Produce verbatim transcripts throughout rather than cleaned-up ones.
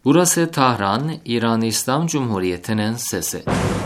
Burası Tahran, İran İslam Cumhuriyeti'nin sesi.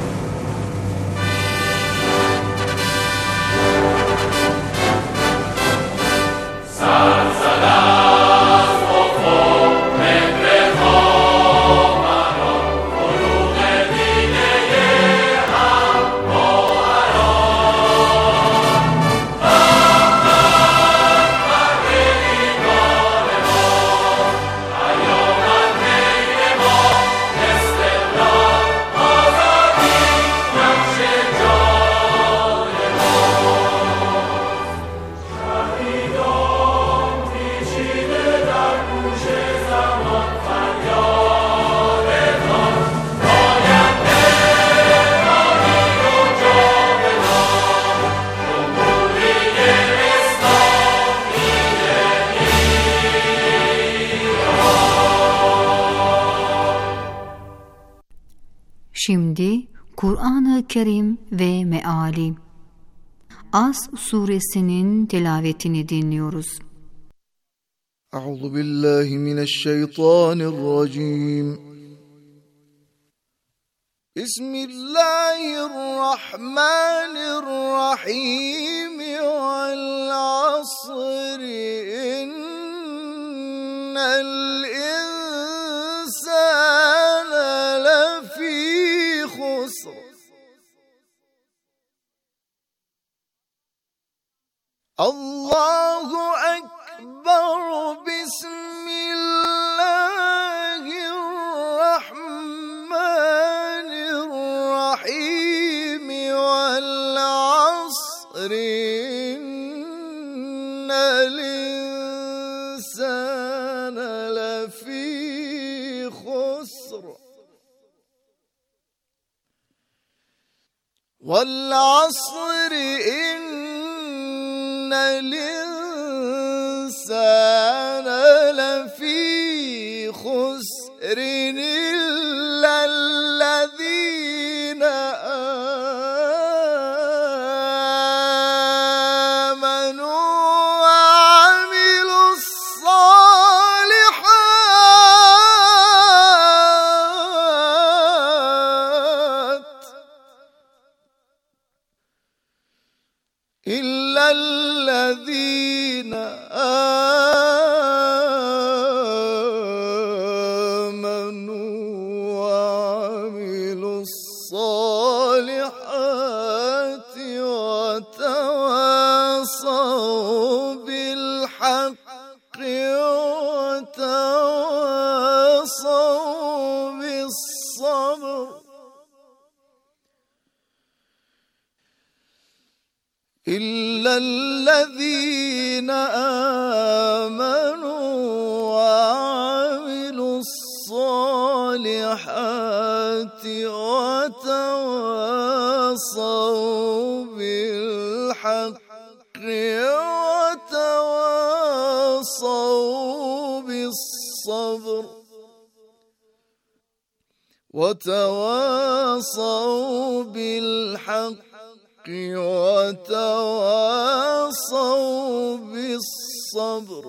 Şimdi Kur'an-ı Kerim ve Meali. As suresinin tilavetini dinliyoruz. Euzu billahi mineşşeytanirracim. Bismillahirrahmanirrahim. Vel asri innel insane lefî khusr. Allahu ekber. Bismillahirrahmanirrahim. Vel asri innel insane lefî khusr. Vel asri innel insane lefî khusr illellezîne âmenû ve amilussâlihât illellezîne âmenû ve amilussâlihât ve tevâsav bilhakkı ve tevâsav bissabr. illellezîne âmenû ve amilussâlihâti ve tevâsav bilhakkı ve tevâsav bissabr. Ve tevâsav bilhakkı وَتَوَاصَوْا بِالصَّبْرِ.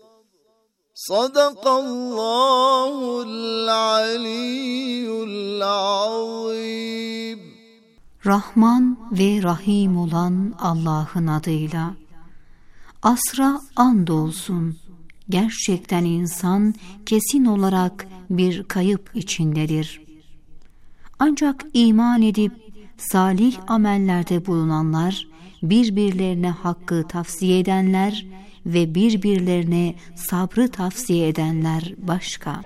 Sadakallahul aliyyul azim. Rahman ve Rahim olan Allah'ın adıyla. Asra andolsun. Gerçekten insan kesin olarak bir kayıp içindedir. Ancak iman edip salih amellerde bulunanlar, birbirlerine hakkı tavsiye edenler ve birbirlerine sabrı tavsiye edenler başka.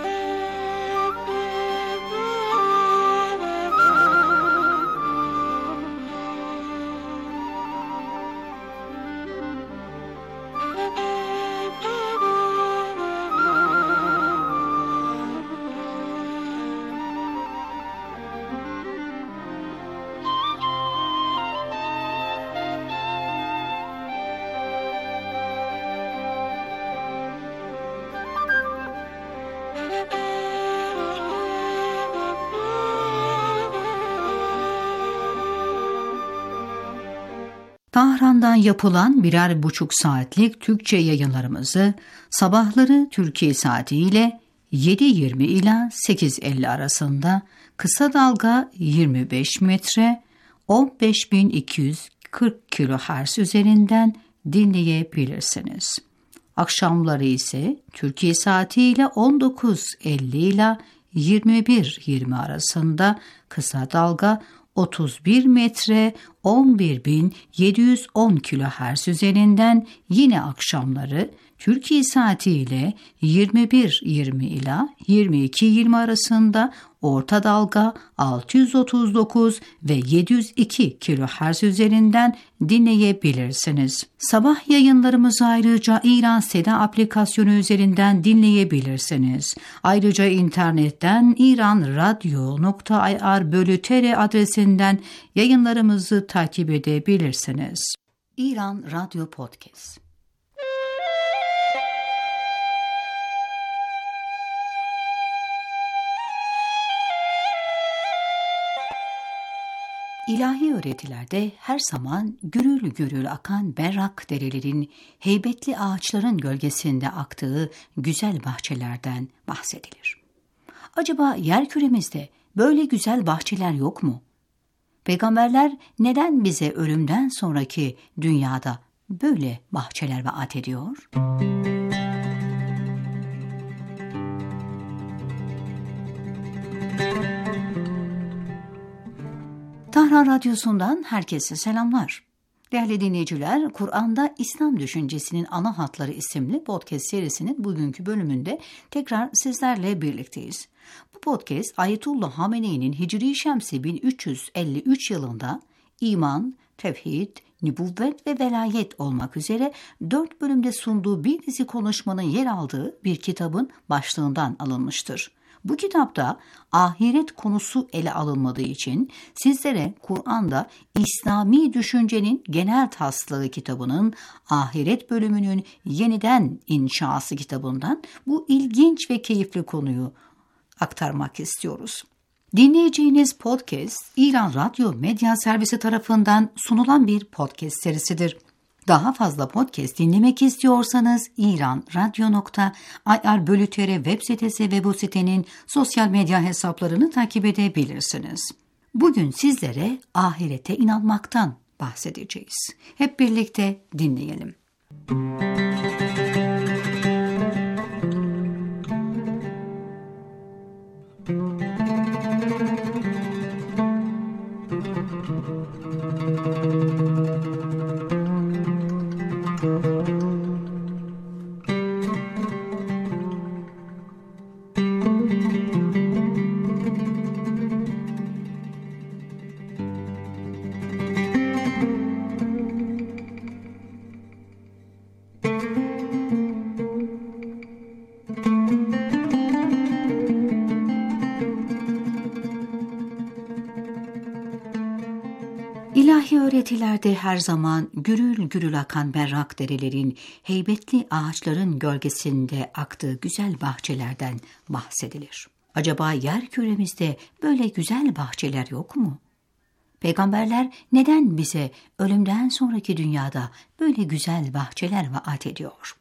Tahran'dan yapılan birer buçuk saatlik Türkçe yayınlarımızı sabahları Türkiye saatiyle yedi yirmi ila sekiz elli arasında, kısa dalga yirmi beş metre on beş bin iki yüz kırk kilohertz üzerinden dinleyebilirsiniz. Akşamları ise Türkiye saatiyle on dokuz elli ila yirmi bir yirmi arasında kısa dalga otuz bir metre on bir bin yedi yüz on kilohertz üzerinden yine akşamları Türkiye saatiyle yirmi bir yirmi ila yirmi iki yirmi arasında orta dalga altı yüz otuz dokuz ve yedi yüz iki kilohertz üzerinden dinleyebilirsiniz. Sabah yayınlarımızı ayrıca İran Seda aplikasyonu üzerinden dinleyebilirsiniz. Ayrıca internetten iranradyo nokta ir bölü tr adresinden yayınlarımızı takip edebilirsiniz. İran Radyo Podcast. İlahi öğretilerde her zaman gürül gürül akan berrak derelerin, heybetli ağaçların gölgesinde aktığı güzel bahçelerden bahsedilir. Acaba yerküremizde böyle güzel bahçeler yok mu? Peygamberler neden bize ölümden sonraki dünyada böyle bahçeler vaat ediyor? Tahran Radyosu'ndan herkese selamlar. Değerli dinleyiciler, Kur'an'da İslam Düşüncesinin Ana Hatları isimli podcast serisinin bugünkü bölümünde tekrar sizlerle birlikteyiz. Bu podcast Ayetullah Hamene'nin Hicri Şemsi bin üç yüz elli üç yılında iman, tevhid, nübüvvet ve velayet olmak üzere dört bölümde sunduğu bir dizi konuşmanın yer aldığı bir kitabın başlığından alınmıştır. Bu kitapta ahiret konusu ele alınmadığı için sizlere Kur'an'da İslami Düşüncenin Genel Taslağı kitabının ahiret bölümünün yeniden inşası kitabından bu ilginç ve keyifli konuyu aktarmak istiyoruz. Dinleyeceğiniz podcast İran Radyo Medya Servisi tarafından sunulan bir podcast serisidir. Daha fazla podcast dinlemek istiyorsanız iranradyo nokta ir bölü tr web sitesi ve bu sitenin sosyal medya hesaplarını takip edebilirsiniz. Bugün sizlere ahirete inanmaktan bahsedeceğiz. Hep birlikte dinleyelim. İlahi öğretilerde her zaman gürül gürül akan berrak derelerin, heybetli ağaçların gölgesinde aktığı güzel bahçelerden bahsedilir. Acaba yerküremizde böyle güzel bahçeler yok mu? Peygamberler neden bize ölümden sonraki dünyada böyle güzel bahçeler vaat ediyor?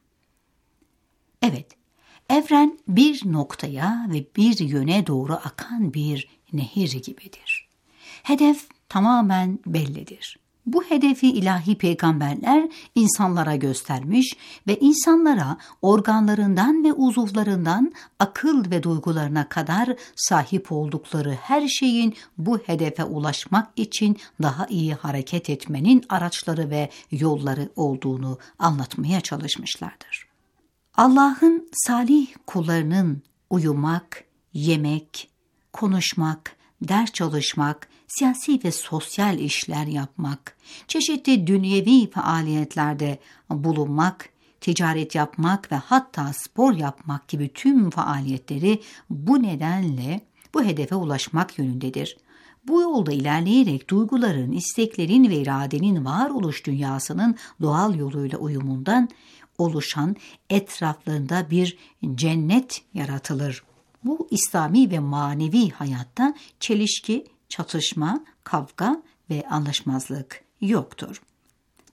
Evet, evren bir noktaya ve bir yöne doğru akan bir nehir gibidir. Hedef tamamen bellidir. Bu hedefi ilahi peygamberler insanlara göstermiş ve insanlara organlarından ve uzuvlarından akıl ve duygularına kadar sahip oldukları her şeyin bu hedefe ulaşmak için daha iyi hareket etmenin araçları ve yolları olduğunu anlatmaya çalışmışlardır. Allah'ın salih kullarının uyumak, yemek, konuşmak, ders çalışmak, siyasi ve sosyal işler yapmak, çeşitli dünyevi faaliyetlerde bulunmak, ticaret yapmak ve hatta spor yapmak gibi tüm faaliyetleri bu nedenle bu hedefe ulaşmak yönündedir. Bu yolda ilerleyerek duyguların, isteklerin ve iradenin varoluş dünyasının doğal yoluyla uyumundan oluşan etraflarında bir cennet yaratılır. Bu İslami ve manevi hayatta çelişki, çatışma, kavga ve anlaşmazlık yoktur.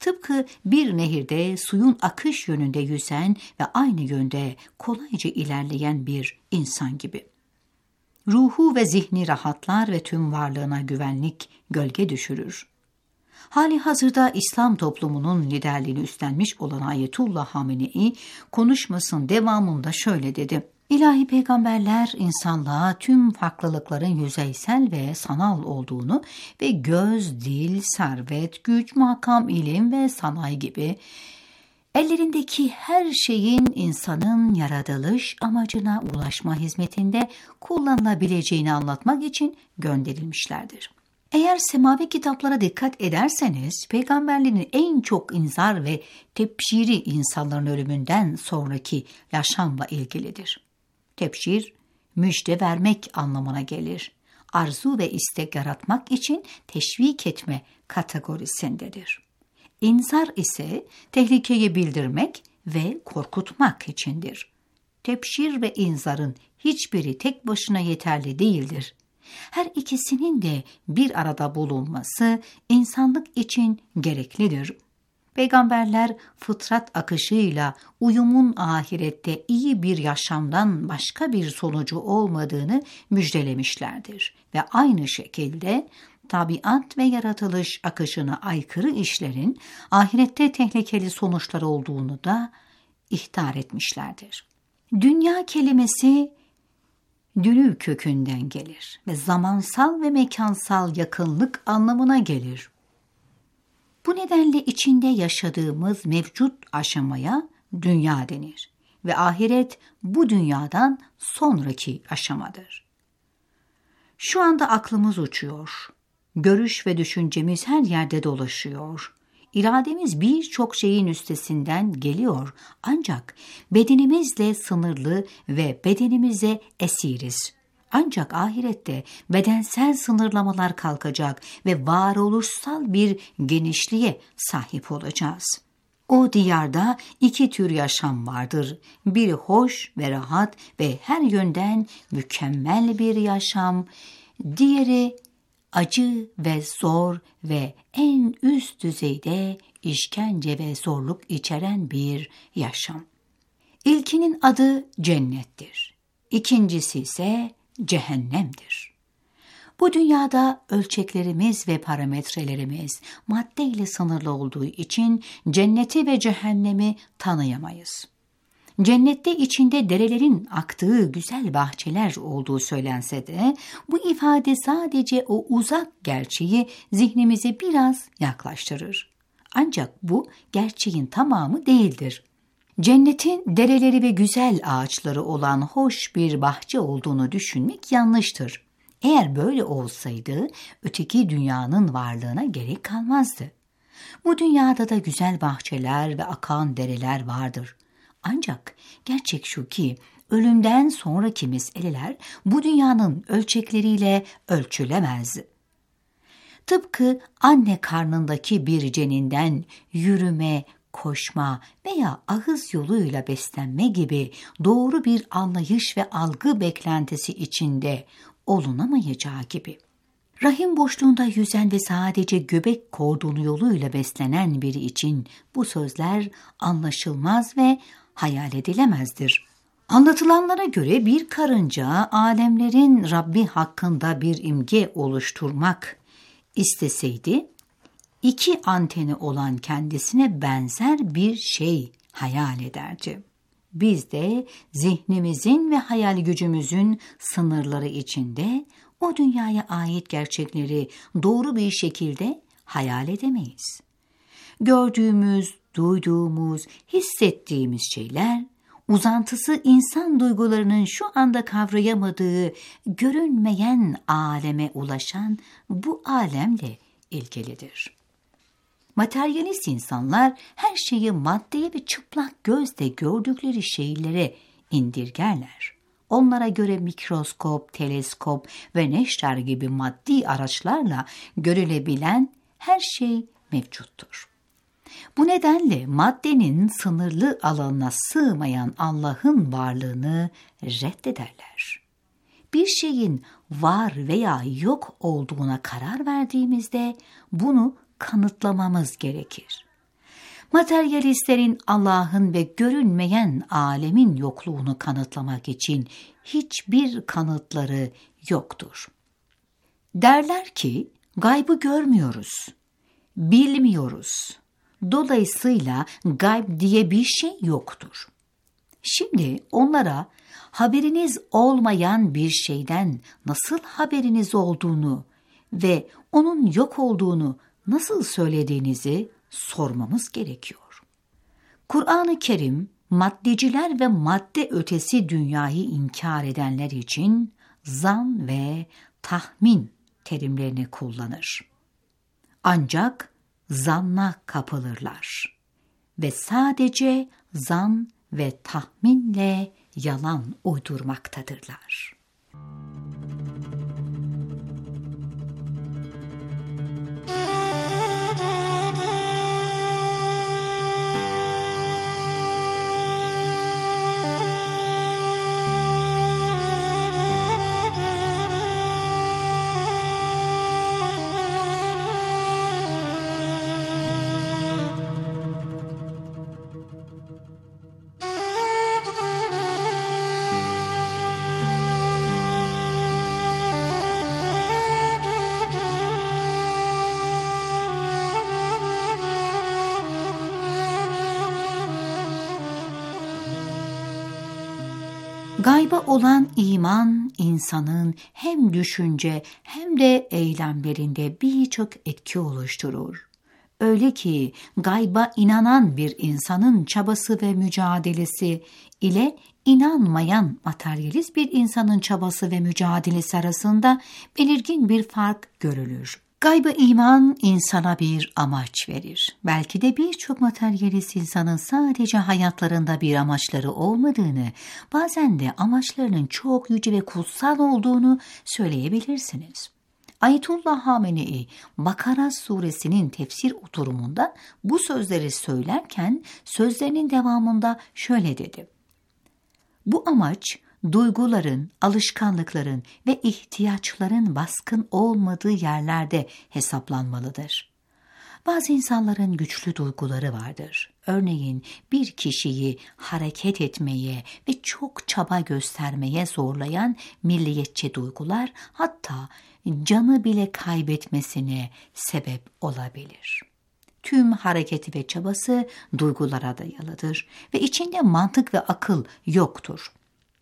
Tıpkı bir nehirde suyun akış yönünde yüzen ve aynı yönde kolayca ilerleyen bir insan gibi. Ruhu ve zihni rahatlar ve tüm varlığına güvenlik gölge düşürür. Hali hazırda İslam toplumunun liderliğini üstlenmiş olan Ayetullah Hamenei konuşmasının devamında şöyle dedi: İlahi peygamberler insanlığa tüm farklılıkların yüzeysel ve sanal olduğunu ve göz, dil, servet, güç, makam, ilim ve sanayi gibi ellerindeki her şeyin insanın yaratılış amacına ulaşma hizmetinde kullanılabileceğini anlatmak için gönderilmişlerdir. Eğer semavi kitaplara dikkat ederseniz, peygamberlerin en çok inzar ve tebşiri insanların ölümünden sonraki yaşamla ilgilidir. Tebşir, müjde vermek anlamına gelir. Arzu ve istek yaratmak için teşvik etme kategorisindedir. İnzar ise tehlikeyi bildirmek ve korkutmak içindir. Tebşir ve inzarın hiçbiri tek başına yeterli değildir. Her ikisinin de bir arada bulunması insanlık için gereklidir. Peygamberler fıtrat akışıyla uyumun ahirette iyi bir yaşamdan başka bir sonucu olmadığını müjdelemişlerdir ve aynı şekilde tabiat ve yaratılış akışına aykırı işlerin ahirette tehlikeli sonuçları olduğunu da ihtar etmişlerdir. Dünya kelimesi dünü kökünden gelir ve zamansal ve mekansal yakınlık anlamına gelir. Bu nedenle içinde yaşadığımız mevcut aşamaya dünya denir ve ahiret bu dünyadan sonraki aşamadır. Şu anda aklımız uçuyor, görüş ve düşüncemiz her yerde dolaşıyor. İrademiz birçok şeyin üstesinden geliyor ancak bedenimizle sınırlı ve bedenimize esiriz. Ancak ahirette bedensel sınırlamalar kalkacak ve varoluşsal bir genişliğe sahip olacağız. O diyarda iki tür yaşam vardır. Biri hoş ve rahat ve her yönden mükemmel bir yaşam. Diğeri acı ve zor ve en üst düzeyde işkence ve zorluk içeren bir yaşam. İlkinin adı cennettir. İkincisi ise cehennemdir. Bu dünyada ölçeklerimiz ve parametrelerimiz maddeyle sınırlı olduğu için cenneti ve cehennemi tanıyamayız. Cennette içinde derelerin aktığı güzel bahçeler olduğu söylense de bu ifade sadece o uzak gerçeği zihnimize biraz yaklaştırır. Ancak bu gerçeğin tamamı değildir. Cennetin dereleri ve güzel ağaçları olan hoş bir bahçe olduğunu düşünmek yanlıştır. Eğer böyle olsaydı öteki dünyanın varlığına gerek kalmazdı. Bu dünyada da güzel bahçeler ve akan dereler vardır. Ancak gerçek şu ki ölümden sonraki meseleler bu dünyanın ölçekleriyle ölçülemez. Tıpkı anne karnındaki bir ceninden yürüme, koşma veya ağız yoluyla beslenme gibi doğru bir anlayış ve algı beklentisi içinde olunamayacağı gibi. Rahim boşluğunda yüzen ve sadece göbek kordonu yoluyla beslenen biri için bu sözler anlaşılmaz ve hayal edilemezdir. Anlatılanlara göre bir karınca alemlerin Rabbi hakkında bir imge oluşturmak isteseydi, iki anteni olan kendisine benzer bir şey hayal ederdi. Biz de zihnimizin ve hayal gücümüzün sınırları içinde o dünyaya ait gerçekleri doğru bir şekilde hayal edemeyiz. Gördüğümüz, duyduğumuz, hissettiğimiz şeyler, uzantısı insan duygularının şu anda kavrayamadığı görünmeyen aleme ulaşan bu alemle ilgilidir. Materyalist insanlar her şeyi maddeye ve çıplak gözle gördükleri şeylere indirgerler. Onlara göre mikroskop, teleskop ve neşter gibi maddi araçlarla görülebilen her şey mevcuttur. Bu nedenle maddenin sınırlı alanına sığmayan Allah'ın varlığını reddederler. Bir şeyin var veya yok olduğuna karar verdiğimizde bunu kanıtlamamız gerekir. Materyalistlerin Allah'ın ve görünmeyen alemin yokluğunu kanıtlamak için hiçbir kanıtları yoktur. Derler ki, gaybı görmüyoruz, bilmiyoruz. Dolayısıyla gayb diye bir şey yoktur. Şimdi onlara haberiniz olmayan bir şeyden nasıl haberiniz olduğunu ve onun yok olduğunu nasıl söylediğinizi sormamız gerekiyor. Kur'an-ı Kerim, maddeciler ve madde ötesi dünyayı inkar edenler için zan ve tahmin terimlerini kullanır. Ancak zanna kapılırlar ve sadece zan ve tahminle yalan uydurmaktadırlar. Gayba olan iman, insanın hem düşünce hem de eylemlerinde birçok etki oluşturur. Öyle ki gayba inanan bir insanın çabası ve mücadelesi ile inanmayan materyalist bir insanın çabası ve mücadelesi arasında belirgin bir fark görülür. Gayba iman insana bir amaç verir. Belki de birçok materyalist insanın sadece hayatlarında bir amaçları olmadığını, bazen de amaçlarının çok yüce ve kutsal olduğunu söyleyebilirsiniz. Ayetullah Hamenei, Bakara suresinin tefsir oturumunda bu sözleri söylerken sözlerinin devamında şöyle dedi: Bu amaç, duyguların, alışkanlıkların ve ihtiyaçların baskın olmadığı yerlerde hesaplanmalıdır. Bazı insanların güçlü duyguları vardır. Örneğin bir kişiyi hareket etmeye ve çok çaba göstermeye zorlayan milliyetçi duygular, hatta canı bile kaybetmesine sebep olabilir. Tüm hareketi ve çabası duygulara dayalıdır ve içinde mantık ve akıl yoktur.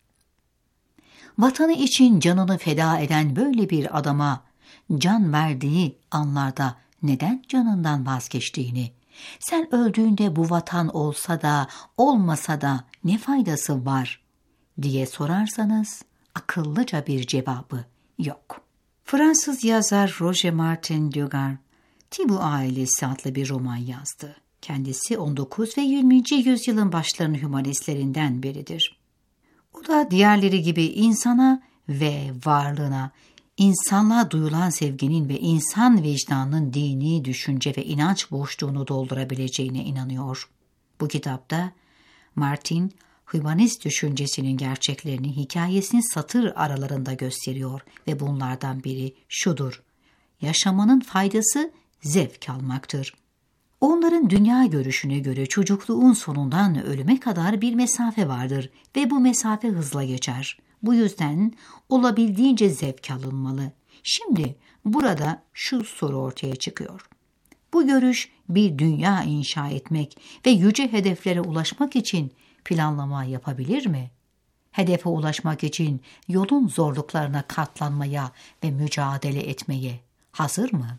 Vatanı için canını feda eden böyle bir adama can verdiği anlarda neden canından vazgeçtiğini, sen öldüğünde bu vatan olsa da olmasa da ne faydası var diye sorarsanız akıllıca bir cevabı yok. Fransız yazar Roger Martin Dugas, Tibu Ailesi adlı bir roman yazdı. Kendisi on dokuz ve yirminci yüzyılın başlarının hümanistlerinden biridir. O da diğerleri gibi insana ve varlığına, insanlığa duyulan sevginin ve insan vicdanının dini, düşünce ve inanç boşluğunu doldurabileceğine inanıyor. Bu kitapta Martin, hümanist düşüncesinin gerçeklerini hikayesinin satır aralarında gösteriyor ve bunlardan biri şudur: yaşamanın faydası zevk almaktır. Onların dünya görüşüne göre çocukluğun sonundan ölüme kadar bir mesafe vardır ve bu mesafe hızla geçer. Bu yüzden olabildiğince zevk alınmalı. Şimdi burada şu soru ortaya çıkıyor: bu görüş bir dünya inşa etmek ve yüce hedeflere ulaşmak için planlama yapabilir mi? Hedefe ulaşmak için yolun zorluklarına katlanmaya ve mücadele etmeye hazır mı?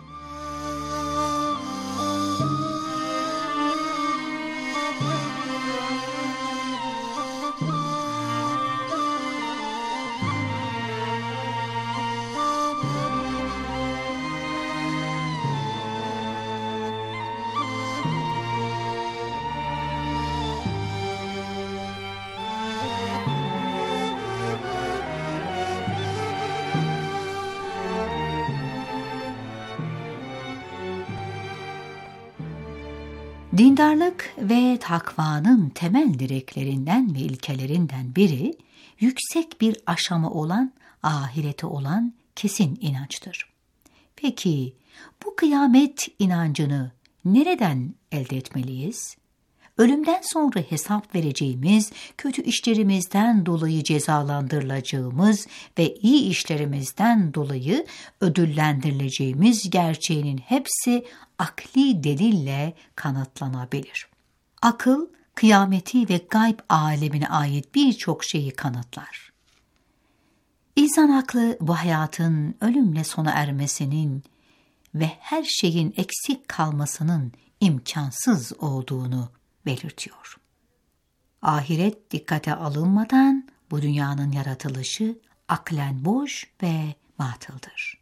Dindarlık ve takvanın temel direklerinden ve ilkelerinden biri, yüksek bir aşama olan, ahirete olan kesin inançtır. Peki bu kıyamet inancını nereden elde etmeliyiz? Ölümden sonra hesap vereceğimiz, kötü işlerimizden dolayı cezalandırılacağımız ve iyi işlerimizden dolayı ödüllendirileceğimiz gerçeğinin hepsi akli delille kanıtlanabilir. Akıl, kıyameti ve gayb alemine ait birçok şeyi kanıtlar. İnsan aklı bu hayatın ölümle sona ermesinin ve her şeyin eksik kalmasının imkansız olduğunu belirtiyor. Ahiret dikkate alınmadan bu dünyanın yaratılışı aklen boş ve batıldır.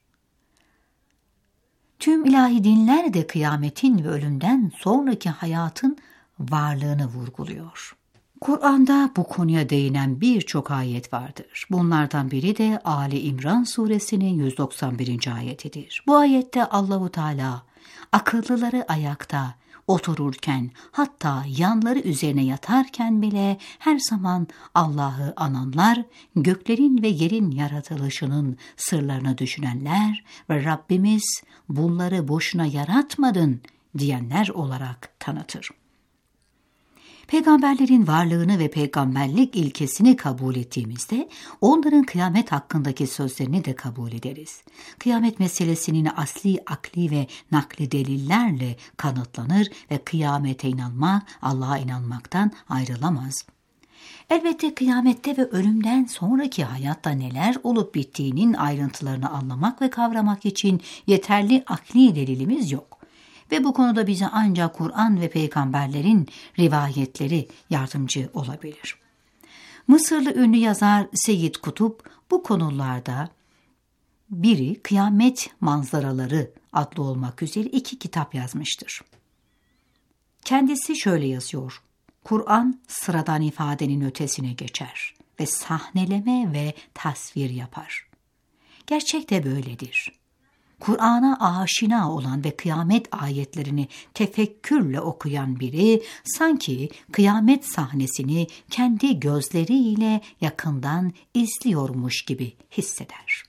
Tüm ilahi dinler de kıyametin ve ölümden sonraki hayatın varlığını vurguluyor. Kur'an'da bu konuya değinen birçok ayet vardır. Bunlardan biri de Ali İmran suresinin yüz doksan birinci ayetidir. Bu ayette Allahu Teala akıllıları ayakta, otururken, hatta yanları üzerine yatarken bile her zaman Allah'ı ananlar, göklerin ve yerin yaratılışının sırlarını düşünenler ve Rabbimiz bunları boşuna yaratmadın diyenler olarak tanıtır. Peygamberlerin varlığını ve peygamberlik ilkesini kabul ettiğimizde onların kıyamet hakkındaki sözlerini de kabul ederiz. Kıyamet meselesinin asli akli ve nakli delillerle kanıtlanır ve kıyamete inanmak Allah'a inanmaktan ayrılamaz. Elbette kıyamette ve ölümden sonraki hayatta neler olup bittiğinin ayrıntılarını anlamak ve kavramak için yeterli akli delilimiz yok. Ve bu konuda bize ancak Kur'an ve peygamberlerin rivayetleri yardımcı olabilir. Mısırlı ünlü yazar Seyyid Kutup bu konularda biri Kıyamet Manzaraları adlı olmak üzere iki kitap yazmıştır. Kendisi şöyle yazıyor: Kur'an sıradan ifadenin ötesine geçer ve sahneleme ve tasvir yapar. Gerçek de böyledir. Kur'an'a aşina olan ve kıyamet ayetlerini tefekkürle okuyan biri sanki kıyamet sahnesini kendi gözleriyle yakından izliyormuş gibi hisseder.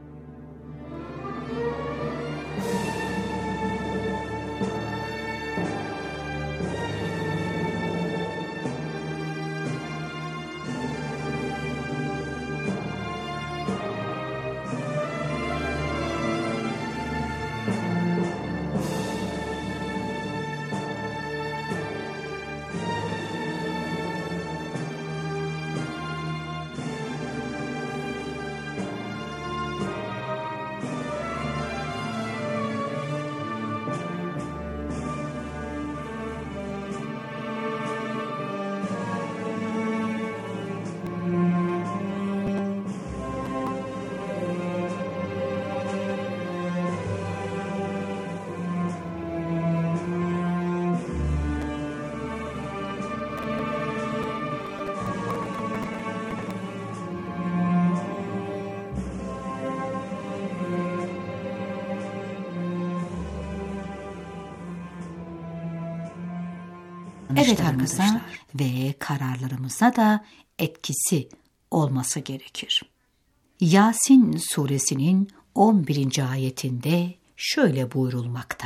Evet arkadaşlar, ve kararlarımıza da etkisi olması gerekir. Yasin suresinin on birinci ayetinde şöyle buyurulmakta: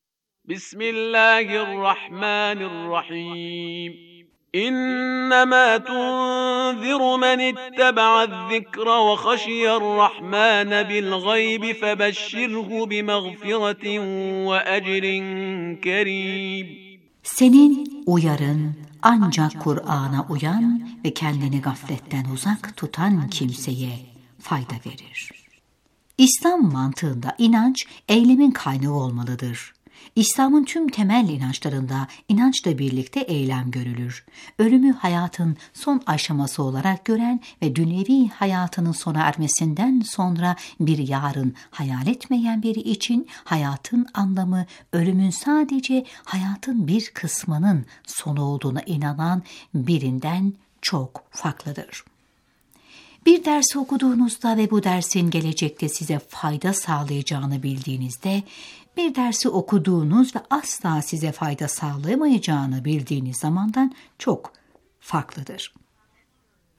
Bismillahirrahmanirrahim. İnnemâ tunziru men ittebe'a's-zikra ve haşiyerrahmâne bil-gaybi febeşşirhu bimağfiretin ve ecrin kerîm. Senin uyarın ancak Kur'an'a uyan ve kendini gafletten uzak tutan kimseye fayda verir. İslam mantığında inanç eylemin kaynağı olmalıdır. İslam'ın tüm temel inançlarında inançla birlikte eylem görülür. Ölümü hayatın son aşaması olarak gören ve dünyevi hayatının sona ermesinden sonra bir yarın hayal etmeyen biri için hayatın anlamı ölümün sadece hayatın bir kısmının sonu olduğuna inanan birinden çok farklıdır. Bir dersi okuduğunuzda ve bu dersin gelecekte size fayda sağlayacağını bildiğinizde, bir dersi okuduğunuz ve asla size fayda sağlayamayacağını bildiğiniz zamandan çok farklıdır.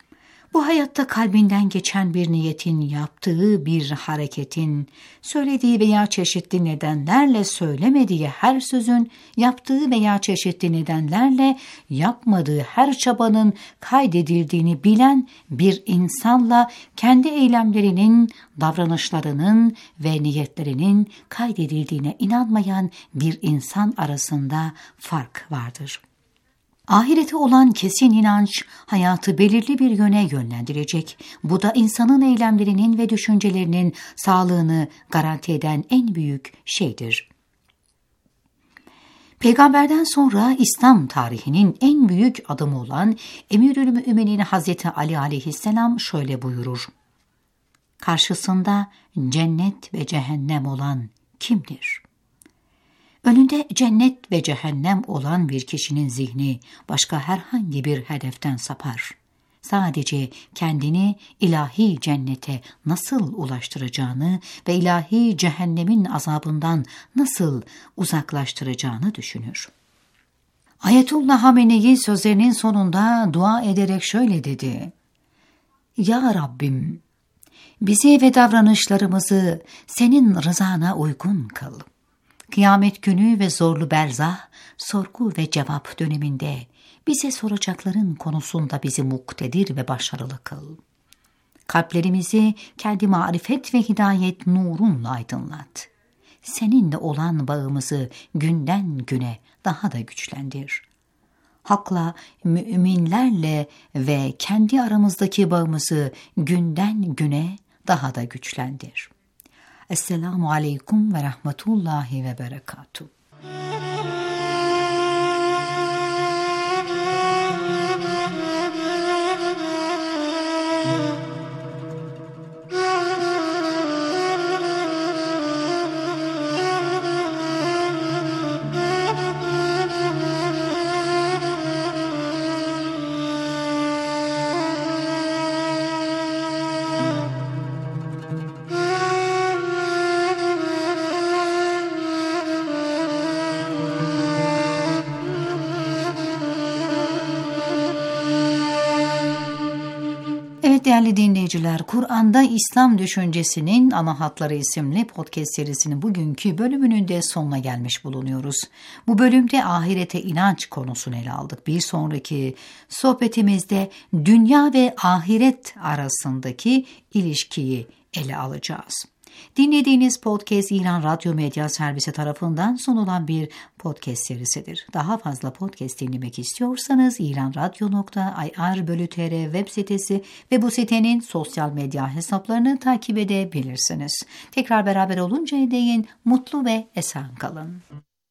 Bu hayatta kalbinden geçen bir niyetin, yaptığı bir hareketin, söylediği veya çeşitli nedenlerle söylemediği her sözün, yaptığı veya çeşitli nedenlerle yapmadığı her çabanın kaydedildiğini bilen bir insanla kendi eylemlerinin, davranışlarının ve niyetlerinin kaydedildiğine inanmayan bir insan arasında fark vardır. Ahirete olan kesin inanç hayatı belirli bir yöne yönlendirecek. Bu da insanın eylemlerinin ve düşüncelerinin sağlığını garanti eden en büyük şeydir. Peygamberden sonra İslam tarihinin en büyük adımı olan Emirül Müminin Hazreti Ali aleyhisselam şöyle buyurur: Karşısında cennet ve cehennem olan kimdir? Önünde cennet ve cehennem olan bir kişinin zihni başka herhangi bir hedeften sapar. Sadece kendini ilahi cennete nasıl ulaştıracağını ve ilahi cehennemin azabından nasıl uzaklaştıracağını düşünür. Ayetullah Hamenei sözlerinin sonunda dua ederek şöyle dedi: Ya Rabbim, bizi ve davranışlarımızı senin rızana uygun kıl. Kıyamet günü ve zorlu berzah, sorgu ve cevap döneminde bize soracakların konusunda bizi muktedir ve başarılı kıl. Kalplerimizi kendi marifet ve hidayet nurunla aydınlat. Seninle olan bağımızı günden güne daha da güçlendir. Hakla, müminlerle ve kendi aramızdaki bağımızı günden güne daha da güçlendir. Esselamu aleyküm ve rahmetullahi ve berekatuhu. Değerli dinleyiciler, Kur'an'da İslam Düşüncesinin Ana Hatları isimli podcast serisinin bugünkü bölümünün de sonuna gelmiş bulunuyoruz. Bu bölümde ahirete inanç konusunu ele aldık. Bir sonraki sohbetimizde dünya ve ahiret arasındaki ilişkiyi ele alacağız. Dinlediğiniz podcast İran Radyo Medya Servisi tarafından sunulan bir podcast serisidir. Daha fazla podcast dinlemek istiyorsanız iranradyo nokta i r bölü t r web sitesi ve bu sitenin sosyal medya hesaplarını takip edebilirsiniz. Tekrar beraber oluncaya değin mutlu ve esen kalın.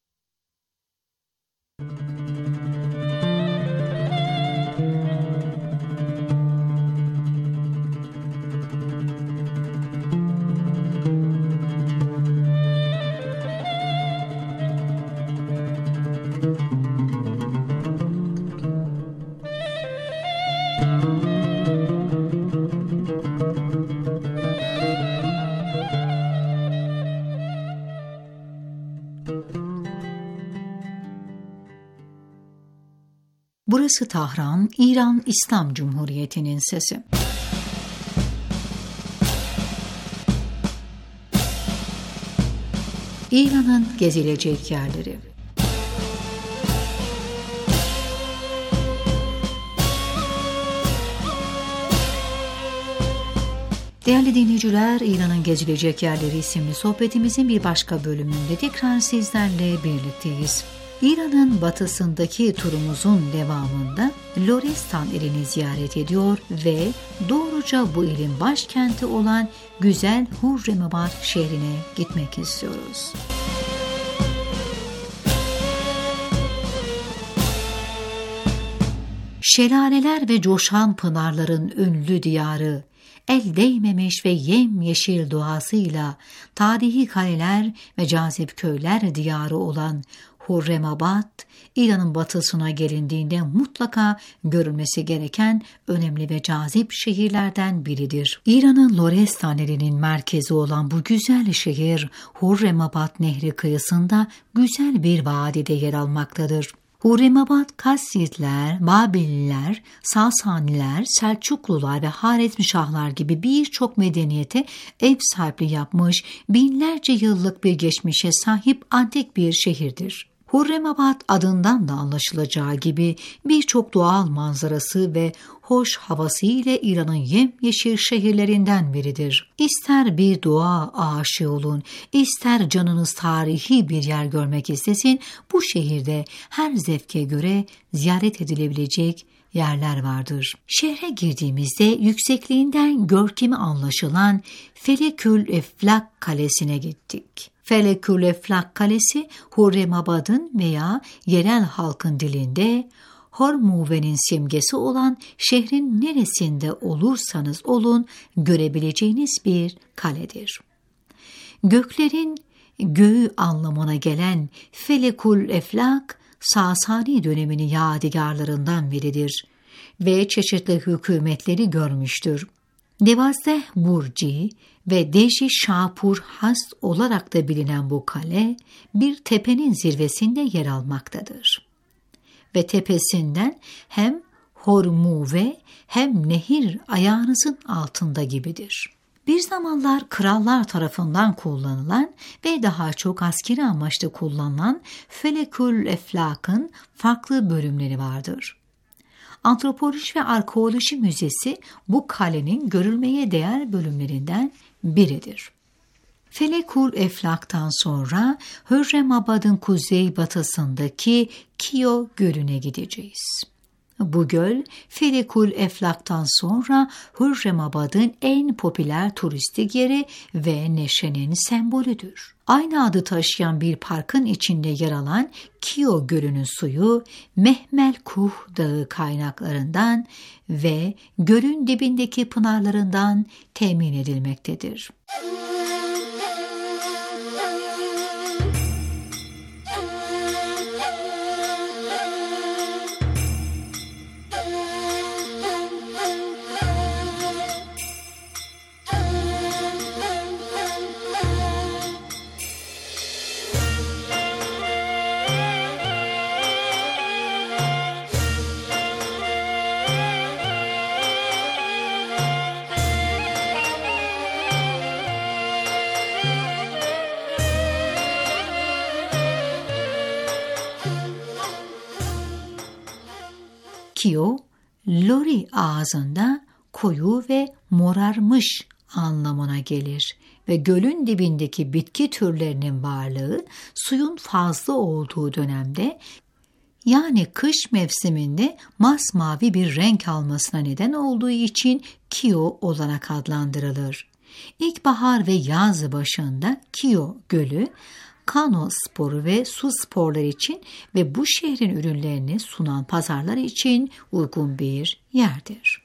Burası Tahran, İran İslam Cumhuriyeti'nin sesi. İran'ın gezilecek yerleri. Değerli dinleyiciler, İran'ın gezilecek yerleri isimli sohbetimizin bir başka bölümünde tekrar sizlerle birlikteyiz. İran'ın batısındaki turumuzun devamında Lorestan ilini ziyaret ediyor ve doğruca bu ilin başkenti olan güzel Hurremabad şehrine gitmek istiyoruz. Şelaleler ve coşan pınarların ünlü diyarı, el değmemiş ve yemyeşil doğasıyla tarihi kaleler ve cazip köyler diyarı olan Hurremabad, İran'ın batısına gelindiğinde mutlaka görülmesi gereken önemli ve cazip şehirlerden biridir. İran'ın Lorestan ilinin merkezi olan bu güzel şehir, Hurremabad Nehri kıyısında güzel bir vadide yer almaktadır. Hurremabad, Kasyidler, Babililer, Sasaniler, Selçuklular ve Harizmşahlar gibi birçok medeniyete ev sahipliği yapmış, binlerce yıllık bir geçmişe sahip antik bir şehirdir. Hurremabad adından da anlaşılacağı gibi birçok doğal manzarası ve hoş havası ile İran'ın yemyeşil şehirlerinden biridir. İster bir doğa aşığı olun, ister canınız tarihi bir yer görmek istesin, bu şehirde her zevke göre ziyaret edilebilecek yerler vardır. Şehre girdiğimizde yüksekliğinden görkemi anlaşılan Felekül Eflak Kalesi'ne gittik. Felekül Eflak Kalesi, Hurremabad'ın veya yerel halkın dilinde Hormuve'nin simgesi olan şehrin neresinde olursanız olun görebileceğiniz bir kaledir. Göklerin göğü anlamına gelen Felekül Eflak, Sasani döneminin yadigarlarından biridir ve çeşitli hükümetleri görmüştür. Devazeh Burci ve Deji Şapur Hast olarak da bilinen bu kale bir tepenin zirvesinde yer almaktadır. Ve tepesinden hem Hormuve hem nehir ayağınızın altında gibidir. Bir zamanlar krallar tarafından kullanılan ve daha çok askeri amaçlı kullanılan Felekül Eflak'ın farklı bölümleri vardır. Antropoloji ve Arkeoloji Müzesi bu kalenin görülmeye değer bölümlerinden biridir. Felekül Eflak'tan sonra Hurremabad'ın kuzeybatısındaki Kio Gölü'ne gideceğiz. Bu göl, Felekül Eflak'tan sonra Hurremabad'ın en popüler turistik yeri ve neşenin sembolüdür. Aynı adı taşıyan bir parkın içinde yer alan Kio Gölü'nün suyu, Mehmelkuh Dağı kaynaklarından ve gölün dibindeki pınarlarından temin edilmektedir. Kio, Lori ağzında koyu ve morarmış anlamına gelir ve gölün dibindeki bitki türlerinin varlığı suyun fazla olduğu dönemde, yani kış mevsiminde masmavi bir renk almasına neden olduğu için Kio olarak adlandırılır. İlkbahar ve yaz başında Kio Gölü, kano sporu ve su sporları için ve bu şehrin ürünlerini sunan pazarlar için uygun bir yerdir.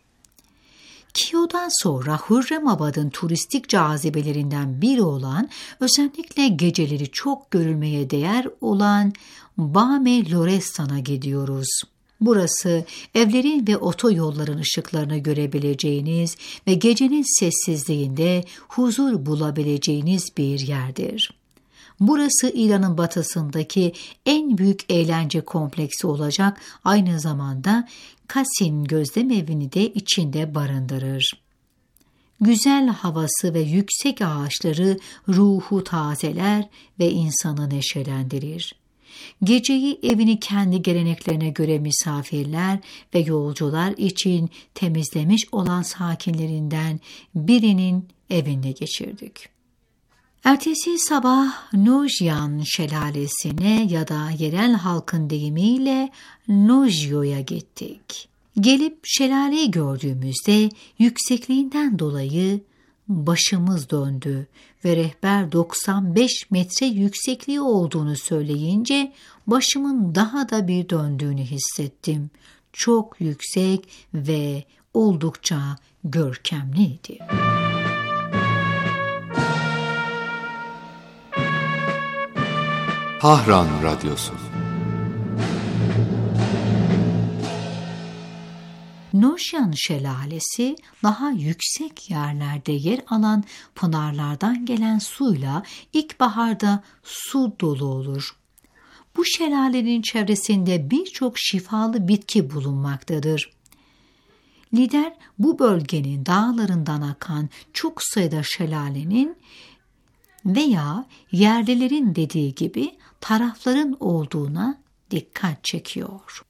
Kio'dan sonra Hurremabad'ın turistik cazibelerinden biri olan, özellikle geceleri çok görülmeye değer olan Bame Lorestan'a gidiyoruz. Burası evlerin ve otoyolların ışıklarını görebileceğiniz ve gecenin sessizliğinde huzur bulabileceğiniz bir yerdir. Burası İran'ın batısındaki en büyük eğlence kompleksi olacak, aynı zamanda Kasin Gözlem Evi'ni de içinde barındırır. Güzel havası ve yüksek ağaçları ruhu tazeler ve insanı neşelendirir. Geceyi evini kendi geleneklerine göre misafirler ve yolcular için temizlemiş olan sakinlerinden birinin evinde geçirdik. Ertesi sabah Nojyan Şelalesi'ne ya da yerel halkın deyimiyle Nojyo'ya gittik. Gelip şelaleyi gördüğümüzde yüksekliğinden dolayı başımız döndü ve rehber doksan beş metre yüksekliği olduğunu söyleyince başımın daha da bir döndüğünü hissettim. Çok yüksek ve oldukça görkemliydi. Tahran Radyosu. Nojyan Şelalesi daha yüksek yerlerde yer alan pınarlardan gelen suyla ilkbaharda su dolu olur. Bu şelalenin çevresinde birçok şifalı bitki bulunmaktadır. Lider bu bölgenin dağlarından akan çok sayıda şelalenin veya yerlilerin dediği gibi tarafların olduğuna dikkat çekiyor.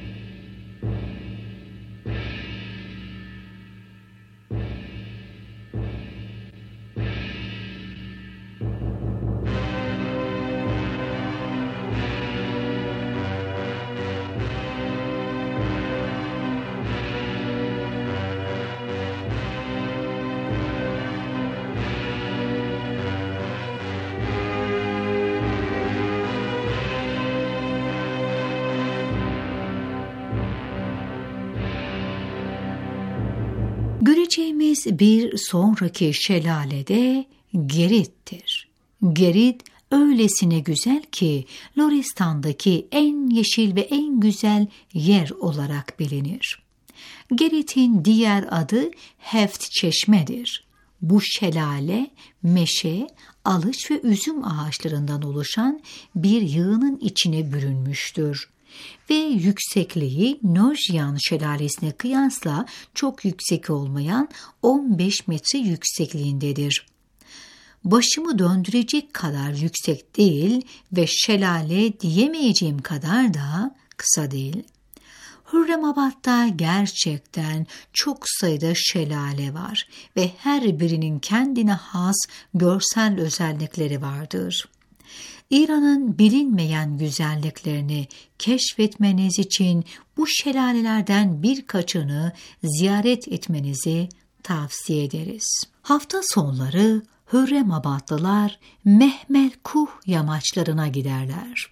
Göreceğimiz bir sonraki şelalede Gerit'tir. Gerit öylesine güzel ki Loristan'daki en yeşil ve en güzel yer olarak bilinir. Gerit'in diğer adı Heft Çeşme'dir. Bu şelale, meşe, alış ve üzüm ağaçlarından oluşan bir yığının içine bürünmüştür. Ve yüksekliği Nojyan şelalesine kıyasla çok yüksek olmayan on beş metre yüksekliğindedir. Başımı döndürecek kadar yüksek değil ve şelale diyemeyeceğim kadar da kısa değil. Hürremabad'da gerçekten çok sayıda şelale var ve her birinin kendine has görsel özellikleri vardır. İran'ın bilinmeyen güzelliklerini keşfetmeniz için bu şelalelerden birkaçını ziyaret etmenizi tavsiye ederiz. Hafta sonları Hürremabadlılar Mehmelkuh yamaçlarına giderler.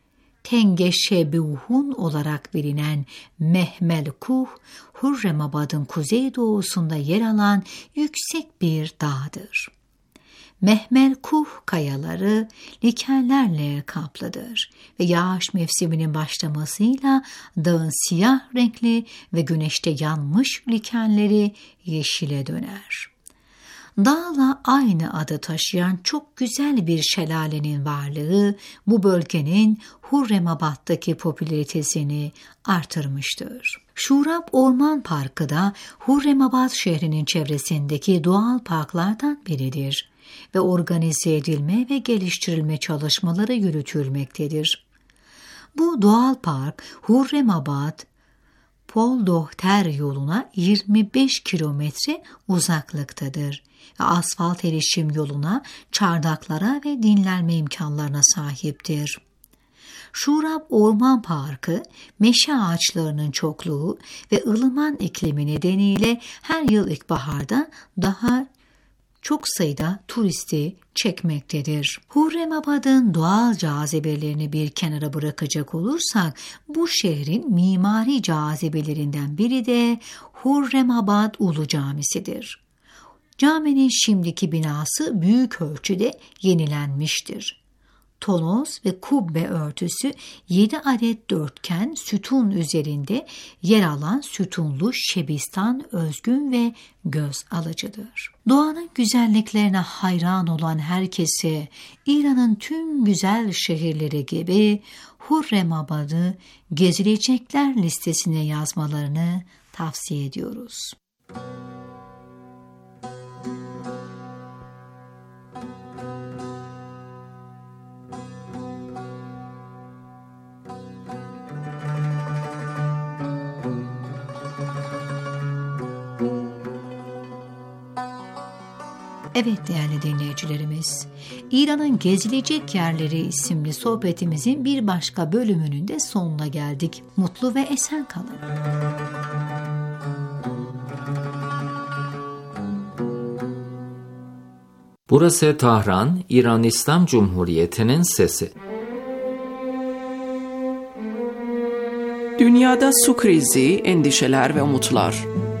Tengeşebuhun olarak bilinen Mehmelkuh, Hürremabad'ın kuzeydoğusunda yer alan yüksek bir dağdır. Mehmelkuh kayaları likenlerle kaplıdır ve yağış mevsiminin başlamasıyla dağın siyah renkli ve güneşte yanmış likenleri yeşile döner. Dağla aynı adı taşıyan çok güzel bir şelalenin varlığı bu bölgenin Hürremabad'daki popülaritesini artırmıştır. Şurab Orman Parkı da Hürremabad şehrinin çevresindeki doğal parklardan biridir ve organize edilme ve geliştirilme çalışmaları yürütülmektedir. Bu doğal park Hürremabad Poldohter yoluna yirmi beş kilometre uzaklıktadır ve asfalt erişim yoluna, çardaklara ve dinlenme imkanlarına sahiptir. Şurab Orman Parkı, meşe ağaçlarının çokluğu ve ılıman iklimi nedeniyle her yıl ilkbaharda daha çok sayıda turisti çekmektedir. Hürremabad'ın doğal cazibelerini bir kenara bırakacak olursak, bu şehrin mimari cazibelerinden biri de Hürremabad Ulu Camisi'dir. Caminin şimdiki binası büyük ölçüde yenilenmiştir. Tonoz ve kubbe örtüsü yedi adet dörtgen sütun üzerinde yer alan sütunlu şebistan özgün ve göz alıcıdır. Doğanın güzelliklerine hayran olan herkese İran'ın tüm güzel şehirleri gibi Hürremabad'ı gezilecekler listesine yazmalarını tavsiye ediyoruz. Evet değerli dinleyicilerimiz, İran'ın Gezilecek Yerleri isimli sohbetimizin bir başka bölümünün de sonuna geldik. Mutlu ve esen kalın. Burası Tahran, İran İslam Cumhuriyeti'nin sesi. Dünyada su krizi, endişeler ve umutlar.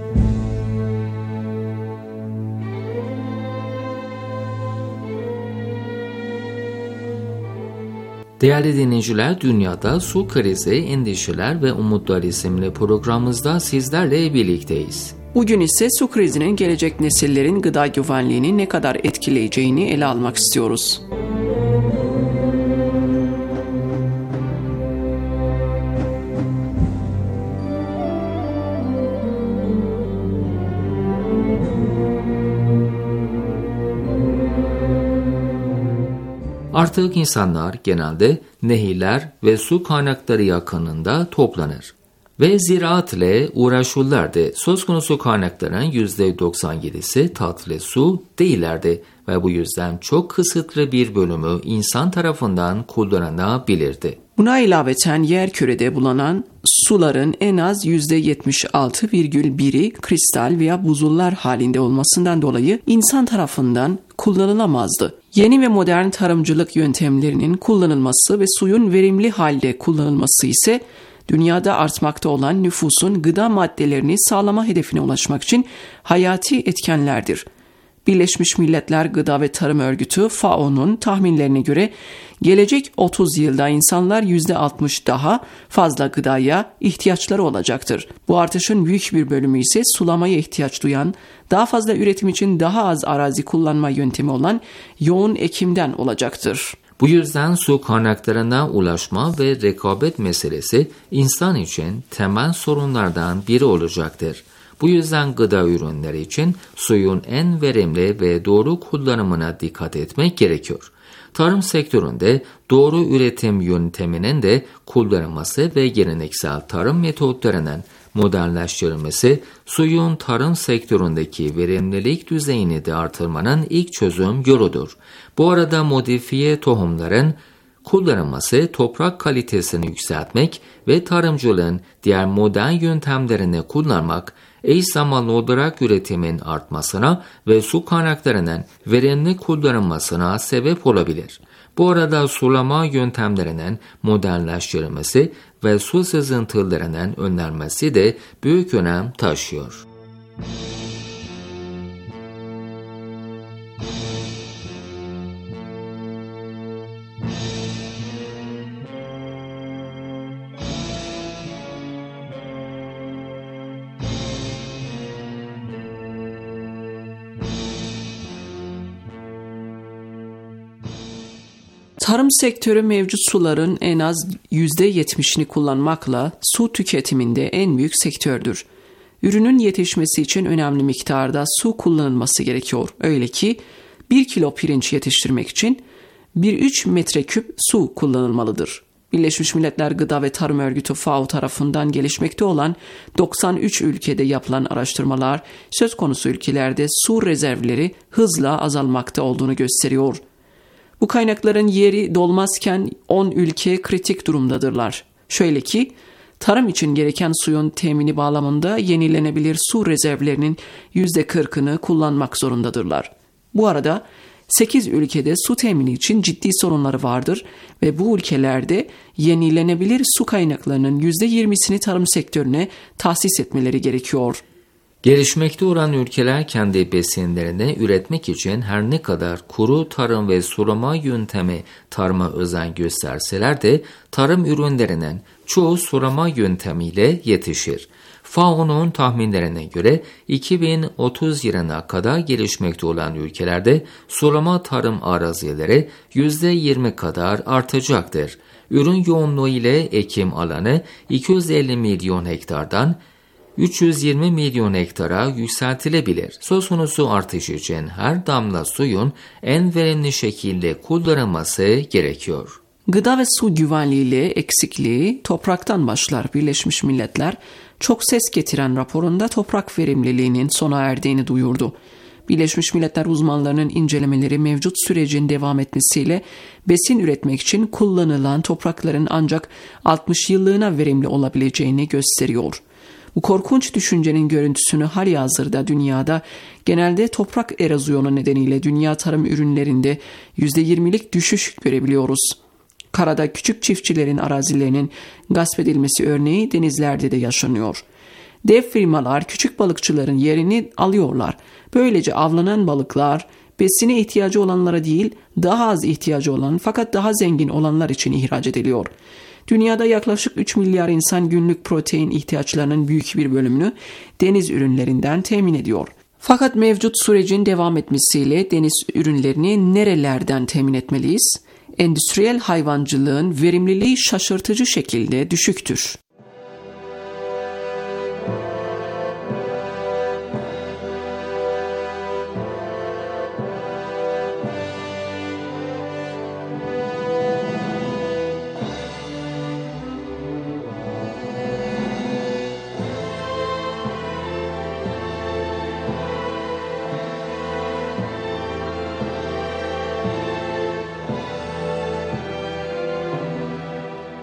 Değerli dinleyiciler, dünyada su krizi, endişeler ve umutlar isimli programımızda sizlerle birlikteyiz. Bugün ise su krizinin gelecek nesillerin gıda güvenliğini ne kadar etkileyeceğini ele almak istiyoruz. Artık insanlar genelde nehirler ve su kaynakları yakınında toplanır ve ziraat ile uğraşırlardı. Söz konusu kaynakların yüzde doksan yedisi tatlı su değillerdi ve bu yüzden çok kısıtlı bir bölümü insan tarafından kullanılabilirdi. Buna ilaveten yerkürede bulunan suların en az yüzde yetmiş altı virgül biri kristal veya buzullar halinde olmasından dolayı insan tarafından kullanılamazdı. Yeni ve modern tarımcılık yöntemlerinin kullanılması ve suyun verimli halde kullanılması ise dünyada artmakta olan nüfusun gıda maddelerini sağlama hedefine ulaşmak için hayati etkenlerdir. Birleşmiş Milletler Gıda ve Tarım Örgütü F A O'nun tahminlerine göre gelecek otuz yılda insanlar yüzde altmış daha fazla gıdaya ihtiyaçları olacaktır. Bu artışın büyük bir bölümü ise sulamaya ihtiyaç duyan, daha fazla üretim için daha az arazi kullanma yöntemi olan yoğun ekimden olacaktır. Bu yüzden su kaynaklarına ulaşma ve rekabet meselesi insan için temel sorunlardan biri olacaktır. Bu yüzden gıda ürünleri için suyun en verimli ve doğru kullanımına dikkat etmek gerekiyor. Tarım sektöründe doğru üretim yönteminin de kullanılması ve geleneksel tarım metotlarının modernleştirilmesi, suyun tarım sektöründeki verimlilik düzeyini de artırmanın ilk çözüm yoludur. Bu arada modifiye tohumların kullanılması, toprak kalitesini yükseltmek ve tarımcılığın diğer modern yöntemlerini kullanmak, eş zamanlı olarak üretimin artmasına ve su kaynaklarının verimli kullanılmasına sebep olabilir. Bu arada sulama yöntemlerinin modernleştirilmesi ve su sızıntılarının önlenmesi de büyük önem taşıyor. Tarım sektörü mevcut suların en az yüzde yetmişini kullanmakla su tüketiminde en büyük sektördür. Ürünün yetişmesi için önemli miktarda su kullanılması gerekiyor. Öyle ki bir kilo pirinç yetiştirmek için bir virgül üç metreküp su kullanılmalıdır. Birleşmiş Milletler Gıda ve Tarım Örgütü F A O tarafından gelişmekte olan doksan üç ülkede yapılan araştırmalar söz konusu ülkelerde su rezervleri hızla azalmakta olduğunu gösteriyor. Bu kaynakların yeri dolmazken on ülke kritik durumdadırlar. Şöyle ki, tarım için gereken suyun temini bağlamında yenilenebilir su rezervlerinin yüzde kırkını kullanmak zorundadırlar. Bu arada sekiz ülkede su temini için ciddi sorunları vardır ve bu ülkelerde yenilenebilir su kaynaklarının yüzde yirmisini tarım sektörüne tahsis etmeleri gerekiyor. Gelişmekte olan ülkeler kendi besinlerini üretmek için her ne kadar kuru tarım ve sulama yöntemi tarıma özen gösterseler de tarım ürünlerinin çoğu sulama yöntemiyle yetişir. F A O'nun tahminlerine göre iki bin otuz yılına kadar gelişmekte olan ülkelerde sulama tarım arazileri yüzde yirmi kadar artacaktır. Ürün yoğunluğu ile ekim alanı iki yüz elli milyon hektardan üç yüz yirmi milyon hektara yükseltilebilir. Söz konusu artış için her damla suyun en verimli şekilde kullanılması gerekiyor. Gıda ve su güvenliği eksikliği topraktan başlar. Birleşmiş Milletler çok ses getiren raporunda toprak verimliliğinin sona erdiğini duyurdu. Birleşmiş Milletler uzmanlarının incelemeleri mevcut sürecin devam etmesiyle besin üretmek için kullanılan toprakların ancak altmış yıllığına verimli olabileceğini gösteriyor. Bu korkunç düşüncenin görüntüsünü halihazırda dünyada genelde toprak erozyonu nedeniyle dünya tarım ürünlerinde yüzde yirmilik düşüş görebiliyoruz. Karada küçük çiftçilerin arazilerinin gasp edilmesi örneği denizlerde de yaşanıyor. Dev firmalar küçük balıkçıların yerini alıyorlar. Böylece avlanan balıklar besine ihtiyacı olanlara değil, daha az ihtiyacı olan fakat daha zengin olanlar için ihraç ediliyor. Dünyada yaklaşık üç milyar insan günlük protein ihtiyaçlarının büyük bir bölümünü deniz ürünlerinden temin ediyor. Fakat mevcut sürecin devam etmesiyle deniz ürünlerini nerelerden temin etmeliyiz? Endüstriyel hayvancılığın verimliliği şaşırtıcı şekilde düşüktür.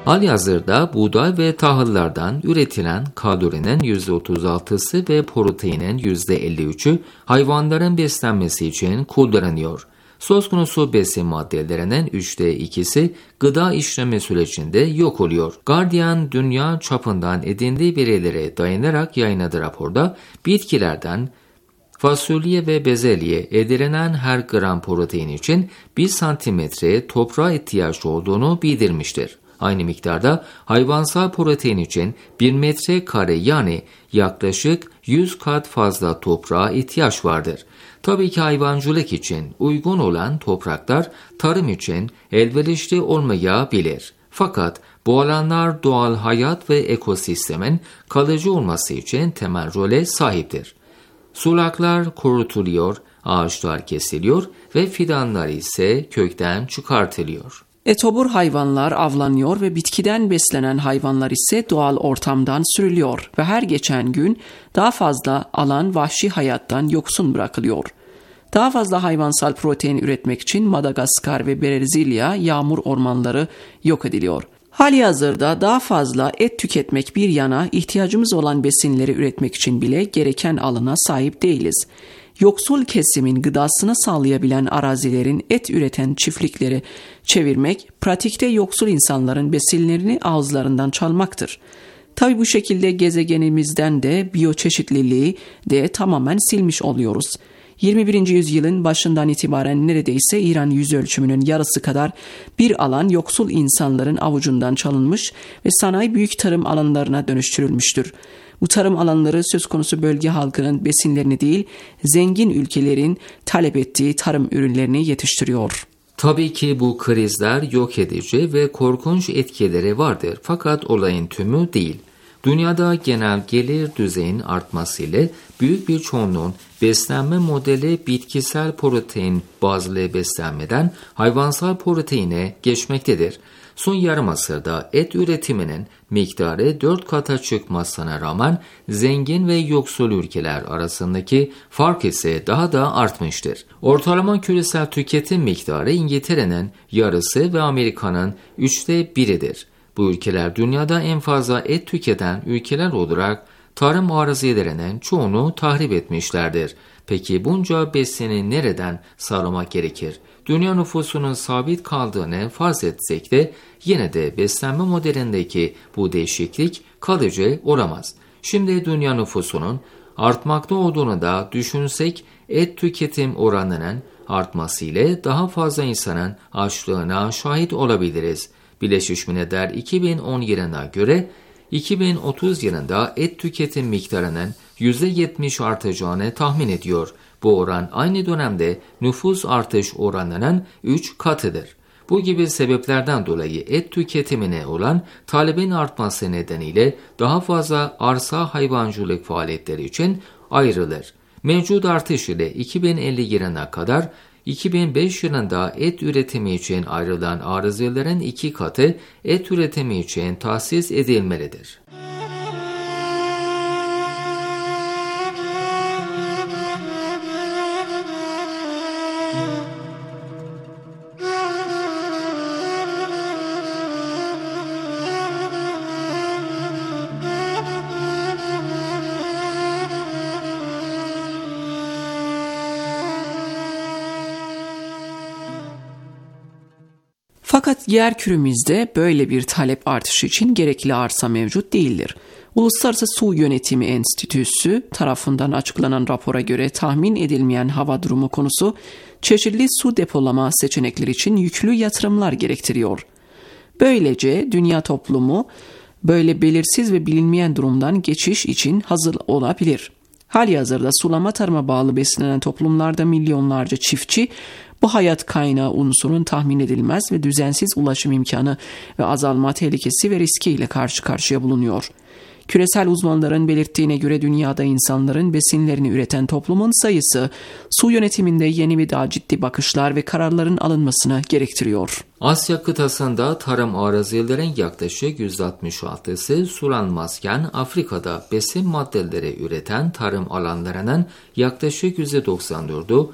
Halihazırda buğday ve tahıllardan üretilen kalorinin yüzde otuz altısı ve proteinin yüzde elli üçü hayvanların beslenmesi için kullanılıyor. Söz konusu besin maddelerinin üçte ikisi gıda işleme sürecinde yok oluyor. Guardian dünya çapından edindiği verilere dayanarak yayınladığı raporda bitkilerden fasulye ve bezelye edinilen her gram protein için bir santimetre toprağa ihtiyaç olduğunu bildirmiştir. Aynı miktarda hayvansal protein için bir metre kare yani yaklaşık yüz kat fazla toprağa ihtiyaç vardır. Tabii ki hayvancılık için uygun olan topraklar tarım için elverişli olmayabilir. Fakat bu alanlar doğal hayat ve ekosistemin kalıcı olması için temel role sahiptir. Sulaklar kurutuluyor, ağaçlar kesiliyor ve fidanlar ise kökten çıkartılıyor. Etobur hayvanlar avlanıyor ve bitkiden beslenen hayvanlar ise doğal ortamdan sürülüyor ve her geçen gün daha fazla alan vahşi hayattan yoksun bırakılıyor. Daha fazla hayvansal protein üretmek için Madagaskar ve Brezilya yağmur ormanları yok ediliyor. Halihazırda daha fazla et tüketmek bir yana ihtiyacımız olan besinleri üretmek için bile gereken alana sahip değiliz. Yoksul kesimin gıdasını sağlayabilen arazilerin et üreten çiftlikleri çevirmek, pratikte yoksul insanların besinlerini ağızlarından çalmaktır. Tabii bu şekilde gezegenimizden de biyoçeşitliliği de tamamen silmiş oluyoruz. yirmi birinci yüzyılın başından itibaren neredeyse İran yüzölçümünün yarısı kadar bir alan yoksul insanların avucundan çalınmış ve sanayi büyük tarım alanlarına dönüştürülmüştür. Bu tarım alanları söz konusu bölge halkının besinlerini değil, zengin ülkelerin talep ettiği tarım ürünlerini yetiştiriyor. Tabii ki bu krizler yok edici ve korkunç etkileri vardır fakat olayın tümü değil. Dünyada genel gelir düzeyinin artmasıyla büyük bir çoğunluğun beslenme modeli bitkisel protein bazlı beslenmeden hayvansal proteine geçmektedir. Son yarım asırda et üretiminin miktarı dört kata çıkmasına rağmen zengin ve yoksul ülkeler arasındaki fark ise daha da artmıştır. Ortalama küresel tüketim miktarı İngiltere'nin yarısı ve Amerika'nın üçte biridir. Bu ülkeler dünyada en fazla et tüketen ülkeler olarak tarım arazilerinin çoğunu tahrip etmişlerdir. Peki bunca besini nereden sağlamak gerekir? Dünya nüfusunun sabit kaldığını farz etsek de yine de beslenme modelindeki bu değişiklik kalıcı olamaz. Şimdi dünya nüfusunun artmakta olduğunu da düşünsek et tüketim oranının artması ile daha fazla insanın açlığına şahit olabiliriz. Birleşmiş Milletler iki bin on yılına göre iki bin otuz yılında et tüketim miktarının yüzde yetmiş artacağını tahmin ediyor. Bu oran aynı dönemde nüfus artış oranının üç katıdır. Bu gibi sebeplerden dolayı et tüketimine olan talebin artması nedeniyle daha fazla arsa hayvancılık faaliyetleri için ayrılır. Mevcut artış ile iki bin elli yılına kadar iki bin beş yılında et üretimi için ayrılan arazilerin iki katı et üretimi için tahsis edilmelidir. Fakat yer küremizde böyle bir talep artışı için gerekli arsa mevcut değildir. Uluslararası Su Yönetimi Enstitüsü tarafından açıklanan rapora göre tahmin edilmeyen hava durumu konusu çeşitli su depolama seçenekleri için yüklü yatırımlar gerektiriyor. Böylece dünya toplumu böyle belirsiz ve bilinmeyen durumdan geçiş için hazır olabilir. Halihazırda sulama tarıma bağlı beslenen toplumlarda milyonlarca çiftçi bu hayat kaynağı unsurun tahmin edilmez ve düzensiz ulaşım imkanı ve azalma tehlikesi ve riskiyle karşı karşıya bulunuyor. Küresel uzmanların belirttiğine göre dünyada insanların besinlerini üreten toplumun sayısı su yönetiminde yeni ve daha ciddi bakışlar ve kararların alınmasını gerektiriyor. Asya kıtasında tarım arazilerin yaklaşık yüzde altmış altısı sulanmazken Afrika'da besin maddeleri üreten tarım alanlarının yaklaşık yüzde doksan dördü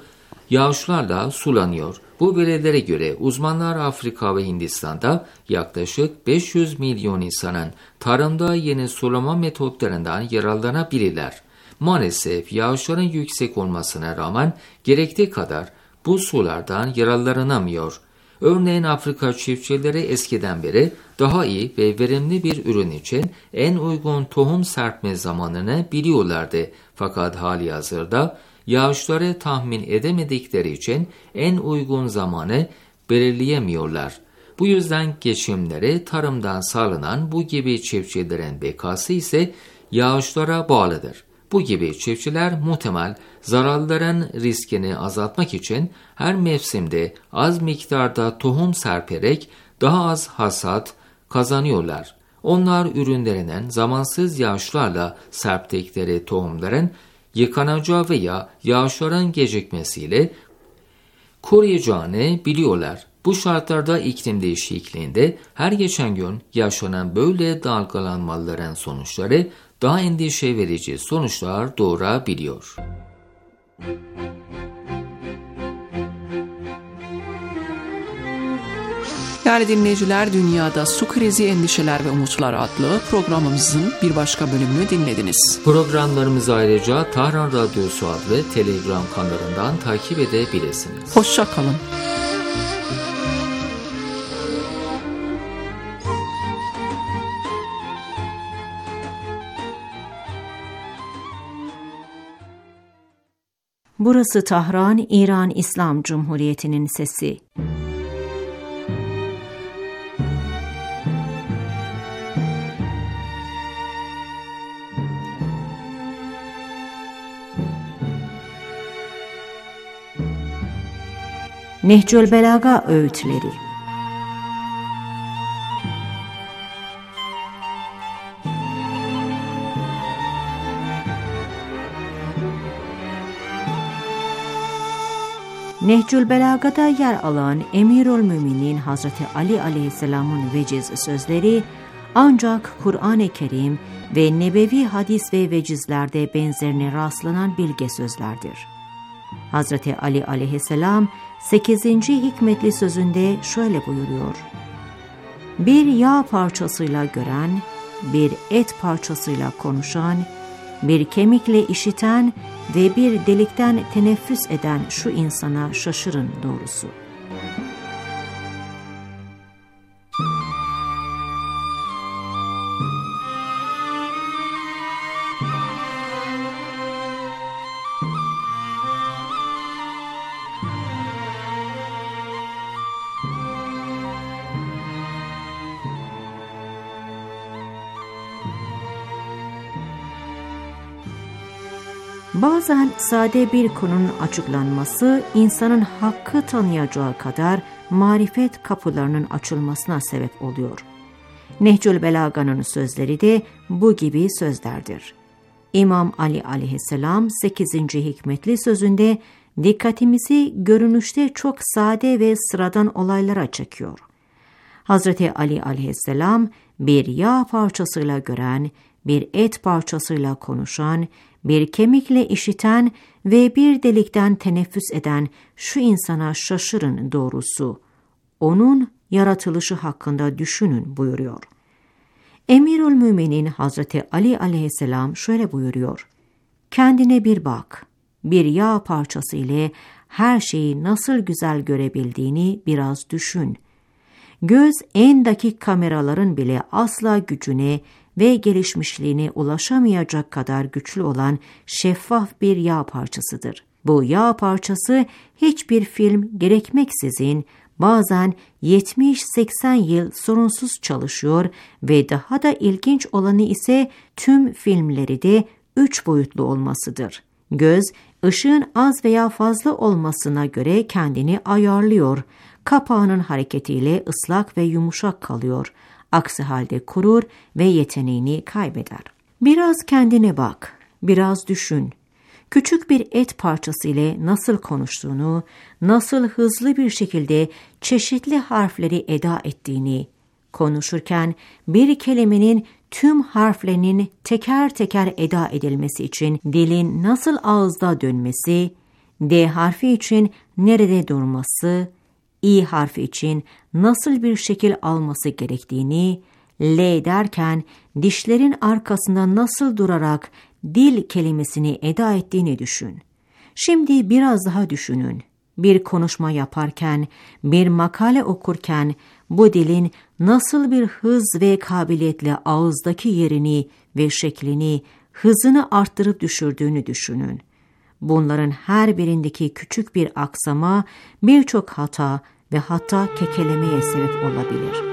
yağışlarla sulanıyor. Bu verilere göre uzmanlar Afrika ve Hindistan'da yaklaşık beş yüz milyon insanın tarımda yeni sulama metotlarından yararlanabilirler. Maalesef yağışların yüksek olmasına rağmen gerektiği kadar bu sulardan yararlanamıyor. Örneğin Afrika çiftçileri eskiden beri daha iyi ve verimli bir ürün için en uygun tohum serpme zamanını biliyorlardı. Fakat halihazırda yağışları tahmin edemedikleri için en uygun zamanı belirleyemiyorlar. Bu yüzden geçimleri tarımdan sağlanan bu gibi çiftçilerin bekası ise yağışlara bağlıdır. Bu gibi çiftçiler muhtemel zararların riskini azaltmak için her mevsimde az miktarda tohum serperek daha az hasat kazanıyorlar. Onlar ürünlerinin zamansız yağışlarla serptikleri tohumların yıkanacağı veya yağışların gecikmesiyle koruyacağını biliyorlar. Bu şartlarda iklim değişikliğinde her geçen gün yaşanan böyle dalgalanmaların sonuçları daha endişe verici sonuçlar doğurabiliyor. Değerli dinleyiciler, Dünyada Su Krizi, Endişeler ve Umutlar adlı programımızın bir başka bölümünü dinlediniz. Programlarımızı ayrıca Tahran Radyosu adlı Telegram kanalından takip edebilirsiniz. Hoşça kalın. Burası Tahran, İran İslam Cumhuriyeti'nin sesi. Nehcül Belaga öğütleri. Nehcül Belaga'da yer alan Emirülmüminin Hazreti Ali Aleyhisselam'ın veciz sözleri ancak Kur'an-ı Kerim ve nebevi hadis ve vecizlerde benzerine rastlanan bilge sözlerdir. Hazreti Ali Aleyhisselam sekizinci hikmetli sözünde şöyle buyuruyor: Bir yağ parçasıyla gören, bir et parçasıyla konuşan, bir kemikle işiten ve bir delikten teneffüs eden şu insana şaşırın doğrusu. Bazen sade bir konunun açıklanması, insanın hakkı tanıyacağı kadar marifet kapılarının açılmasına sebep oluyor. Nehcül Belaga'nın sözleri de bu gibi sözlerdir. İmam Ali Aleyhisselam sekizinci hikmetli sözünde dikkatimizi görünüşte çok sade ve sıradan olaylara çekiyor. Hazreti Ali Aleyhisselam bir yağ parçasıyla gören, bir et parçasıyla konuşan, bir kemikle işiten ve bir delikten teneffüs eden şu insana şaşırın doğrusu. Onun yaratılışı hakkında düşünün buyuruyor. Emirülmüminin Hazreti Ali Aleyhisselam şöyle buyuruyor: Kendine bir bak, bir yağ parçası ile her şeyi nasıl güzel görebildiğini biraz düşün. Göz en dakik kameraların bile asla gücüne ve gelişmişliğine ulaşamayacak kadar güçlü olan şeffaf bir yağ parçasıdır. Bu yağ parçası hiçbir film gerekmeksizin bazen yetmiş seksen yıl sorunsuz çalışıyor ve daha da ilginç olanı ise tüm filmleri de üç boyutlu olmasıdır. Göz, ışığın az veya fazla olmasına göre kendini ayarlıyor. Kapağının hareketiyle ıslak ve yumuşak kalıyor. Aksi halde kurur ve yeteneğini kaybeder. Biraz kendine bak, biraz düşün. Küçük bir et parçası ile nasıl konuştuğunu, nasıl hızlı bir şekilde çeşitli harfleri eda ettiğini, konuşurken bir kelimenin tüm harflerinin teker teker eda edilmesi için dilin nasıl ağızda dönmesi, D harfi için nerede durması, İ harfi için nasıl bir şekil alması gerektiğini, L derken dişlerin arkasında nasıl durarak dil kelimesini eda ettiğini düşün. Şimdi biraz daha düşünün. Bir konuşma yaparken, bir makale okurken bu dilin nasıl bir hız ve kabiliyetle ağızdaki yerini ve şeklini, hızını arttırıp düşürdüğünü düşünün. Bunların her birindeki küçük bir aksama birçok hata ve hatta kekelemeye sebep olabilir.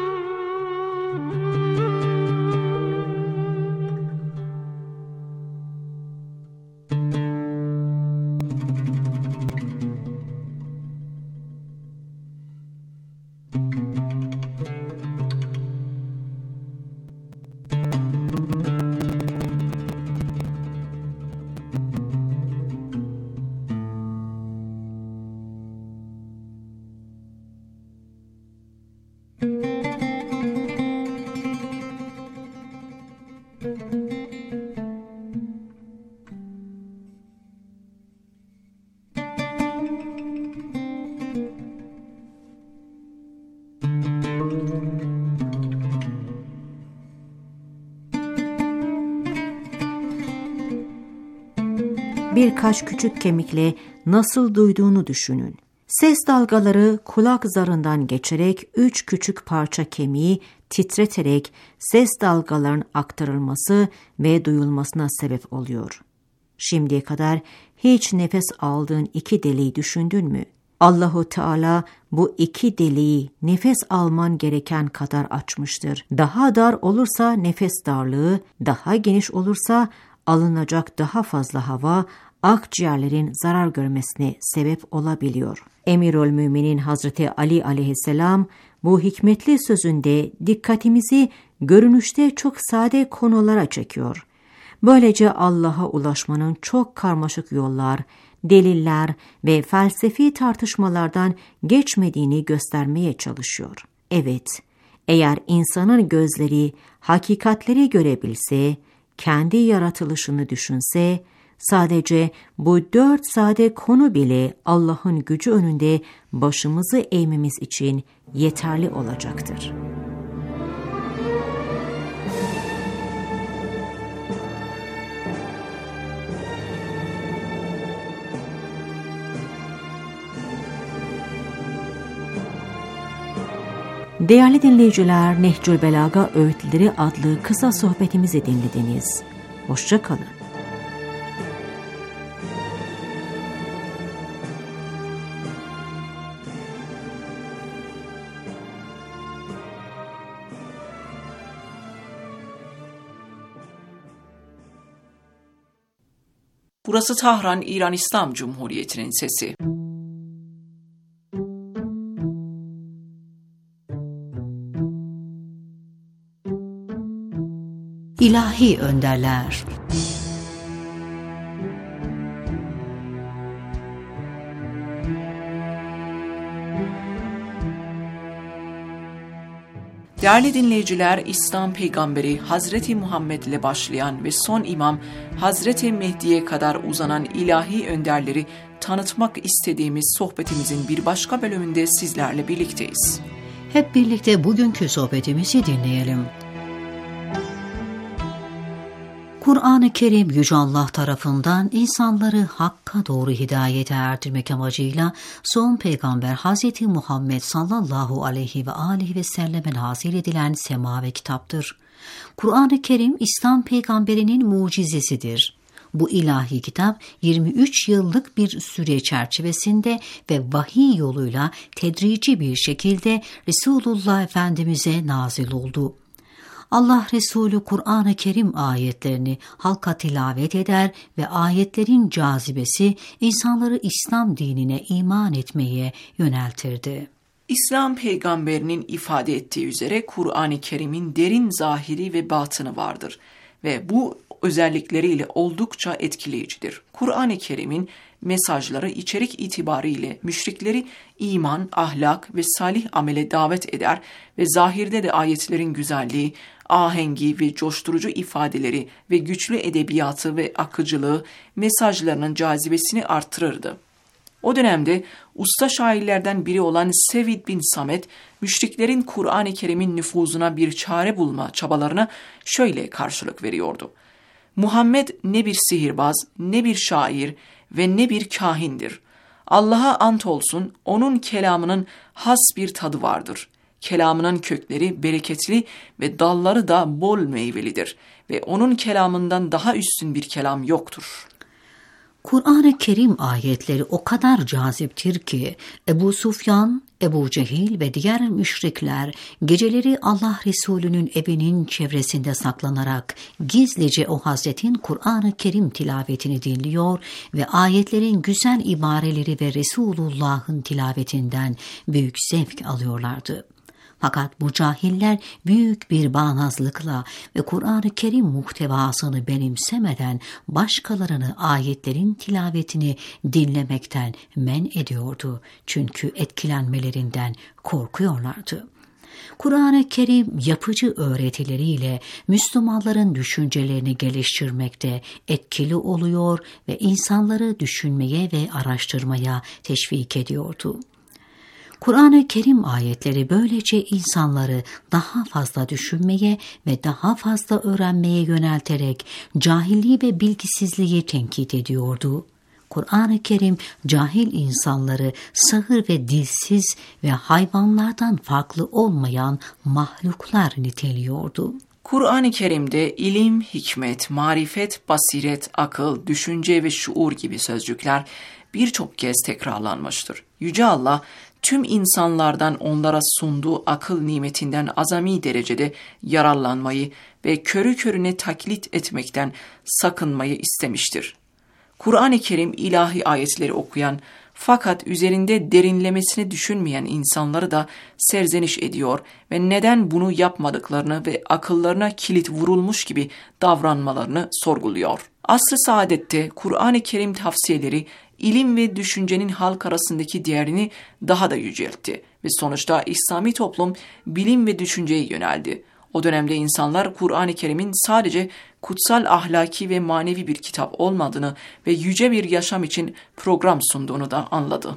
Birkaç küçük kemikle nasıl duyduğunu düşünün. Ses dalgaları kulak zarından geçerek üç küçük parça kemiği titreterek ses dalgalarının aktarılması ve duyulmasına sebep oluyor. Şimdiye kadar hiç nefes aldığın iki deliği düşündün mü? Allahu Teala bu iki deliği nefes alman gereken kadar açmıştır. Daha dar olursa nefes darlığı, daha geniş olursa alınacak daha fazla hava akciğerlerin zarar görmesine sebep olabiliyor. Emirülmüminin Hazreti Ali aleyhisselam bu hikmetli sözünde dikkatimizi görünüşte çok sade konulara çekiyor. Böylece Allah'a ulaşmanın çok karmaşık yollar, deliller ve felsefi tartışmalardan geçmediğini göstermeye çalışıyor. Evet, eğer insanın gözleri hakikatleri görebilse, kendi yaratılışını düşünse, sadece bu dört sade konu bile Allah'ın gücü önünde başımızı eğmemiz için yeterli olacaktır. Değerli dinleyiciler, Nehcül Belaga Öğütleri adlı kısa sohbetimizi dinlediniz. Hoşça kalın. Burası Tahran, İran İslam Cumhuriyeti'nin sesi. İlahi önderler. Değerli dinleyiciler, İslam peygamberi Hazreti Muhammed ile başlayan ve son imam Hazreti Mehdi'ye kadar uzanan ilahi önderleri tanıtmak istediğimiz sohbetimizin bir başka bölümünde sizlerle birlikteyiz. Hep birlikte bugünkü sohbetimizi dinleyelim. Kur'an-ı Kerim Yüce Allah tarafından insanları Hakk'a doğru hidayete erdirmek amacıyla son peygamber Hazreti Muhammed sallallahu aleyhi ve aleyhi ve selleme nazil edilen semavi kitaptır. Kur'an-ı Kerim İslam peygamberinin mucizesidir. Bu ilahi kitap yirmi üç yıllık bir süre çerçevesinde ve vahiy yoluyla tedrici bir şekilde Resulullah Efendimiz'e nazil oldu. Allah Resulü Kur'an-ı Kerim ayetlerini halka tilavet eder ve ayetlerin cazibesi insanları İslam dinine iman etmeye yöneltirdi. İslam peygamberinin ifade ettiği üzere Kur'an-ı Kerim'in derin zahiri ve batını vardır ve bu özellikleriyle oldukça etkileyicidir. Kur'an-ı Kerim'in mesajları içerik itibariyle müşrikleri iman, ahlak ve salih amele davet eder ve zahirde de ayetlerin güzelliği, ahengi ve coşturucu ifadeleri ve güçlü edebiyatı ve akıcılığı mesajlarının cazibesini artırırdı. O dönemde usta şairlerden biri olan Sevid bin Samet, müşriklerin Kur'an-ı Kerim'in nüfuzuna bir çare bulma çabalarına şöyle karşılık veriyordu. Muhammed ne bir sihirbaz, ne bir şair ve ne bir kahindir. Allah'a ant olsun, onun kelamının has bir tadı vardır. Kelamının kökleri bereketli ve dalları da bol meyvelidir ve onun kelamından daha üstün bir kelam yoktur. Kur'an-ı Kerim ayetleri o kadar caziptir ki Ebu Sufyan, Ebu Cehil ve diğer müşrikler geceleri Allah Resulü'nün evinin çevresinde saklanarak gizlice o Hazretin Kur'an-ı Kerim tilavetini dinliyor ve ayetlerin güzel ibareleri ve Resulullah'ın tilavetinden büyük zevk alıyorlardı. Fakat bu cahiller büyük bir bağnazlıkla ve Kur'an-ı Kerim muhtevasını benimsemeden başkalarını ayetlerin tilavetini dinlemekten men ediyordu. Çünkü etkilenmelerinden korkuyorlardı. Kur'an-ı Kerim yapıcı öğretileriyle Müslümanların düşüncelerini geliştirmekte etkili oluyor ve insanları düşünmeye ve araştırmaya teşvik ediyordu. Kur'an-ı Kerim ayetleri böylece insanları daha fazla düşünmeye ve daha fazla öğrenmeye yönelterek cahilliği ve bilgisizliği tenkit ediyordu. Kur'an-ı Kerim cahil insanları sağır ve dilsiz ve hayvanlardan farklı olmayan mahluklar niteliyordu. Kur'an-ı Kerim'de ilim, hikmet, marifet, basiret, akıl, düşünce ve şuur gibi sözcükler birçok kez tekrarlanmıştır. Yüce Allah, tüm insanlardan onlara sunduğu akıl nimetinden azami derecede yararlanmayı ve körü körüne taklit etmekten sakınmayı istemiştir. Kur'an-ı Kerim ilahi ayetleri okuyan fakat üzerinde derinlemesine düşünmeyen insanları da serzeniş ediyor ve neden bunu yapmadıklarını ve akıllarına kilit vurulmuş gibi davranmalarını sorguluyor. Asr-ı Saadet'te Kur'an-ı Kerim tavsiyeleri ilim ve düşüncenin halk arasındaki değerini daha da yüceltti ve sonuçta İslami toplum bilim ve düşünceye yöneldi. O dönemde insanlar Kur'an-ı Kerim'in sadece kutsal ahlaki ve manevi bir kitap olmadığını ve yüce bir yaşam için program sunduğunu da anladı.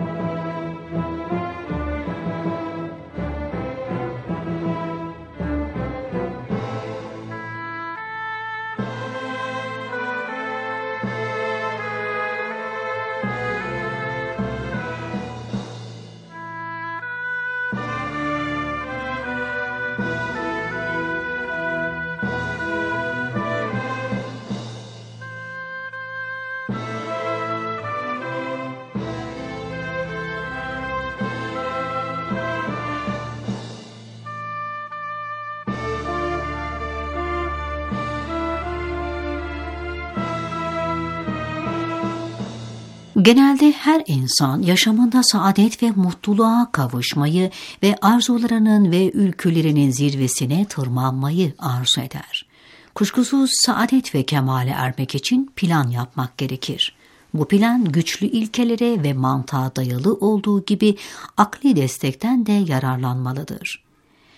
Genelde her insan yaşamında saadet ve mutluluğa kavuşmayı ve arzularının ve ülkülerinin zirvesine tırmanmayı arzu eder. Kuşkusuz saadet ve kemale ermek için plan yapmak gerekir. Bu plan güçlü ilkelere ve mantığa dayalı olduğu gibi akli destekten de yararlanmalıdır.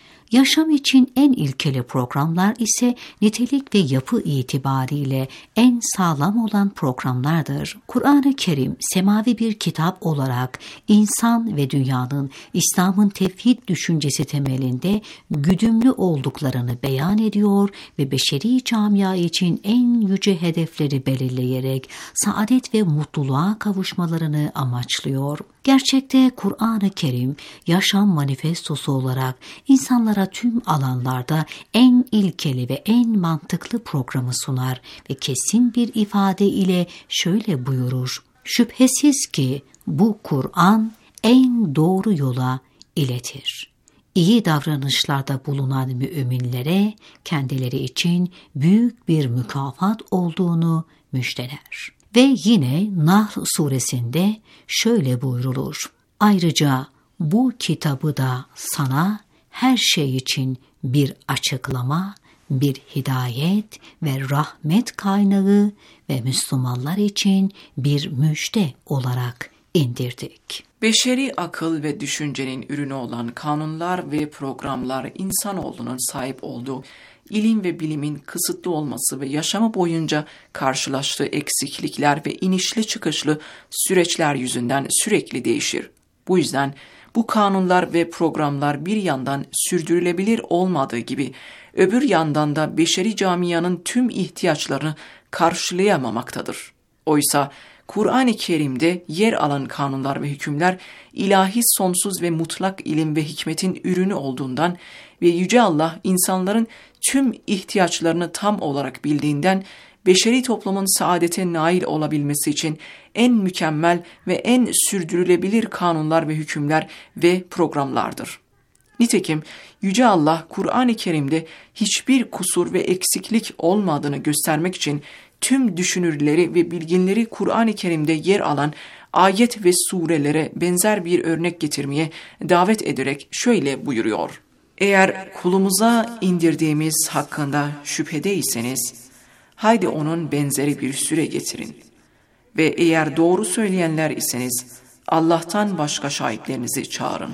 Yaşam için en ilkeli programlar ise nitelik ve yapı itibariyle en sağlam olan programlardır. Kur'an-ı Kerim semavi bir kitap olarak insan ve dünyanın İslam'ın tevhid düşüncesi temelinde güdümlü olduklarını beyan ediyor ve beşeri camia için en yüce hedefleri belirleyerek saadet ve mutluluğa kavuşmalarını amaçlıyor. Gerçekte Kur'an-ı Kerim yaşam manifestosu olarak insanlara tüm alanlarda en ilkeli ve en mantıklı programı sunar ve kesin bir ifade ile şöyle buyurur: şüphesiz ki bu Kur'an en doğru yola iletir. İyi davranışlarda bulunan müminlere kendileri için büyük bir mükafat olduğunu müjdeler. Ve yine Nahl suresinde şöyle buyrulur: ayrıca bu kitabı da sana her şey için bir açıklama bir hidayet ve rahmet kaynağı ve Müslümanlar için bir müjde olarak indirdik. Beşeri akıl ve düşüncenin ürünü olan kanunlar ve programlar insanoğlunun sahip olduğu ilim ve bilimin kısıtlı olması ve yaşamı boyunca karşılaştığı eksiklikler ve inişli çıkışlı süreçler yüzünden sürekli değişir. Bu yüzden bu kanunlar ve programlar bir yandan sürdürülebilir olmadığı gibi öbür yandan da beşeri camianın tüm ihtiyaçlarını karşılayamamaktadır. Oysa Kur'an-ı Kerim'de yer alan kanunlar ve hükümler ilahi sonsuz ve mutlak ilim ve hikmetin ürünü olduğundan ve Yüce Allah insanların tüm ihtiyaçlarını tam olarak bildiğinden beşeri toplumun saadete nail olabilmesi için en mükemmel ve en sürdürülebilir kanunlar ve hükümler ve programlardır. Nitekim Yüce Allah Kur'an-ı Kerim'de hiçbir kusur ve eksiklik olmadığını göstermek için tüm düşünürleri ve bilginleri Kur'an-ı Kerim'de yer alan ayet ve surelere benzer bir örnek getirmeye davet ederek şöyle buyuruyor. Eğer kulumuza indirdiğimiz hakkında şüphedeyseniz, haydi onun benzeri bir süre getirin. Ve eğer doğru söyleyenler iseniz, Allah'tan başka şahitlerinizi çağırın.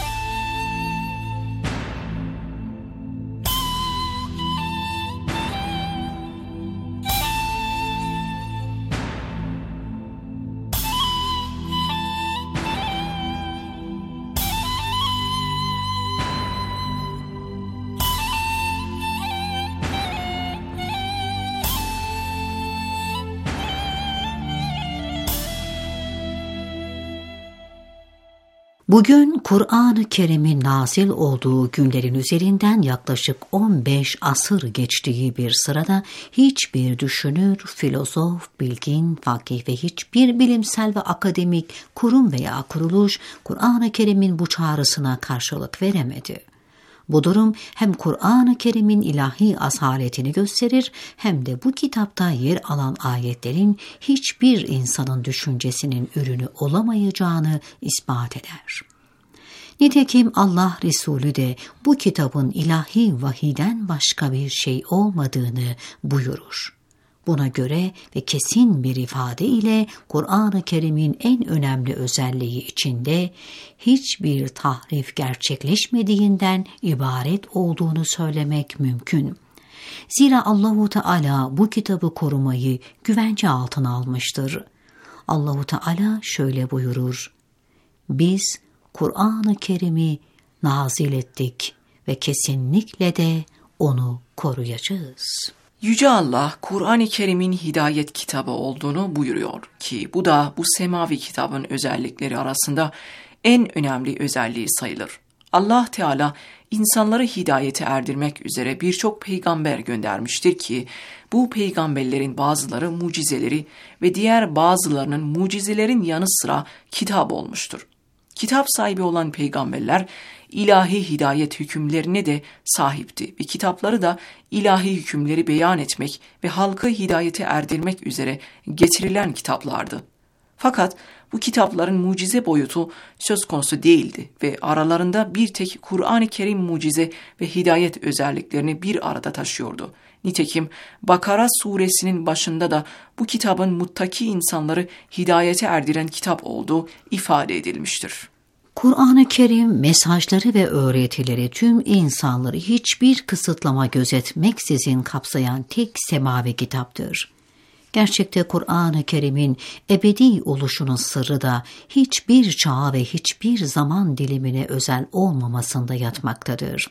Bugün Kur'an-ı Kerim'in nazil olduğu günlerin üzerinden yaklaşık on beş asır geçtiği bir sırada hiçbir düşünür, filozof, bilgin, fakih ve hiçbir bilimsel ve akademik kurum veya kuruluş Kur'an-ı Kerim'in bu çağrısına karşılık veremedi. Bu durum hem Kur'an-ı Kerim'in ilahi asaletini gösterir hem de bu kitapta yer alan ayetlerin hiçbir insanın düşüncesinin ürünü olamayacağını ispat eder. Nitekim Allah Resulü de bu kitabın ilahi vahiden başka bir şey olmadığını buyurur. Buna göre ve kesin bir ifade ile Kur'an-ı Kerim'in en önemli özelliği içinde hiçbir tahrif gerçekleşmediğinden ibaret olduğunu söylemek mümkün. Zira Allahu Teala bu kitabı korumayı güvence altına almıştır. Allahu Teala şöyle buyurur: Biz Kur'an-ı Kerim'i nazil ettik ve kesinlikle de onu koruyacağız. Yüce Allah Kur'an-ı Kerim'in hidayet kitabı olduğunu buyuruyor ki bu da bu semavi kitabın özellikleri arasında en önemli özelliği sayılır. Allah Teala insanları hidayete erdirmek üzere birçok peygamber göndermiştir ki bu peygamberlerin bazıları mucizeleri ve diğer bazılarının mucizelerin yanı sıra kitap olmuştur. Kitap sahibi olan peygamberler ilahi hidayet hükümlerine de sahipti ve kitapları da ilahi hükümleri beyan etmek ve halkı hidayete erdirmek üzere getirilen kitaplardı. Fakat bu kitapların mucize boyutu söz konusu değildi ve aralarında bir tek Kur'an-ı Kerim mucize ve hidayet özelliklerini bir arada taşıyordu. Nitekim Bakara suresinin başında da bu kitabın muttaki insanları hidayete erdiren kitap olduğu ifade edilmiştir. Kur'an-ı Kerim mesajları ve öğretileri tüm insanları hiçbir kısıtlama gözetmeksizin kapsayan tek semavi kitaptır. Gerçekte Kur'an-ı Kerim'in ebedi oluşunun sırrı da hiçbir çağa ve hiçbir zaman dilimine özel olmamasında yatmaktadır.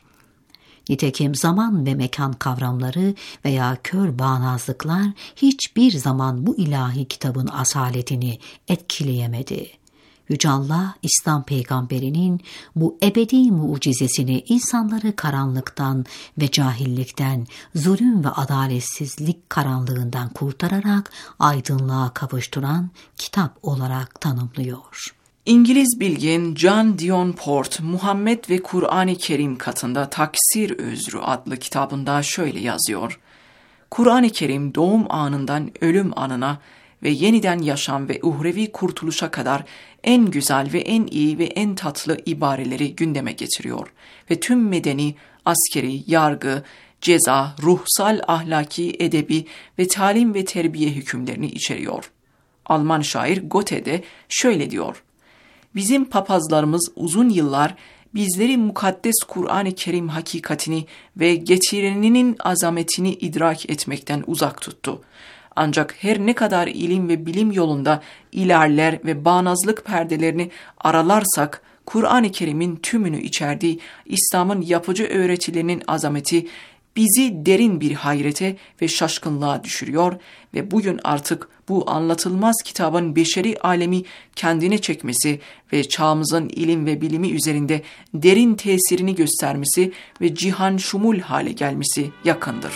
Nitekim zaman ve mekan kavramları veya kör bağnazlıklar hiçbir zaman bu ilahi kitabın asaletini etkileyemedi. Yüce Allah, İslam peygamberinin bu ebedi mucizesini insanları karanlıktan ve cahillikten, zulüm ve adaletsizlik karanlığından kurtararak aydınlığa kavuşturan kitap olarak tanımlıyor. İngiliz bilgin John Dion Port, Muhammed ve Kur'an-ı Kerim katında Taksir Özrü adlı kitabında şöyle yazıyor: Kur'an-ı Kerim doğum anından ölüm anına ve yeniden yaşam ve uhrevi kurtuluşa kadar en güzel ve en iyi ve en tatlı ibareleri gündeme getiriyor ve tüm medeni, askeri, yargı, ceza, ruhsal, ahlaki, edebi ve talim ve terbiye hükümlerini içeriyor. Alman şair Goethe de şöyle diyor: "Bizim papazlarımız uzun yıllar bizleri mukaddes Kur'an-ı Kerim hakikatini ve getireninin azametini idrak etmekten uzak tuttu. Ancak her ne kadar ilim ve bilim yolunda ilerler ve bağnazlık perdelerini aralarsak, Kur'an-ı Kerim'in tümünü içerdiği İslam'ın yapıcı öğretilerinin azameti bizi derin bir hayrete ve şaşkınlığa düşürüyor ve bugün artık bu anlatılmaz kitabın beşeri alemi kendine çekmesi ve çağımızın ilim ve bilimi üzerinde derin tesirini göstermesi ve cihan şumul hale gelmesi yakındır."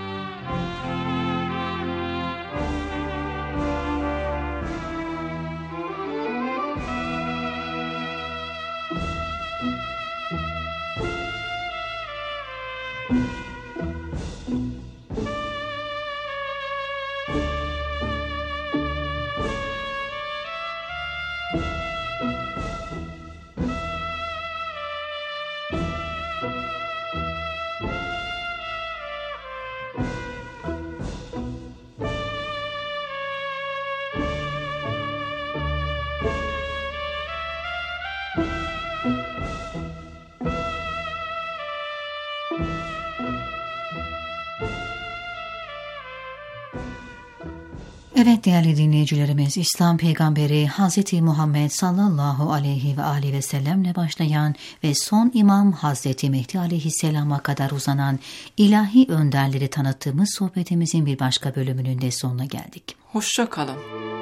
Evet değerli dinleyicilerimiz, İslam peygamberi Hazreti Muhammed sallallahu aleyhi ve aleyhi ve sellemle başlayan ve son imam Hazreti Mehdi aleyhisselama kadar uzanan ilahi önderleri tanıttığımız sohbetimizin bir başka bölümünün de sonuna geldik. Hoşça kalın.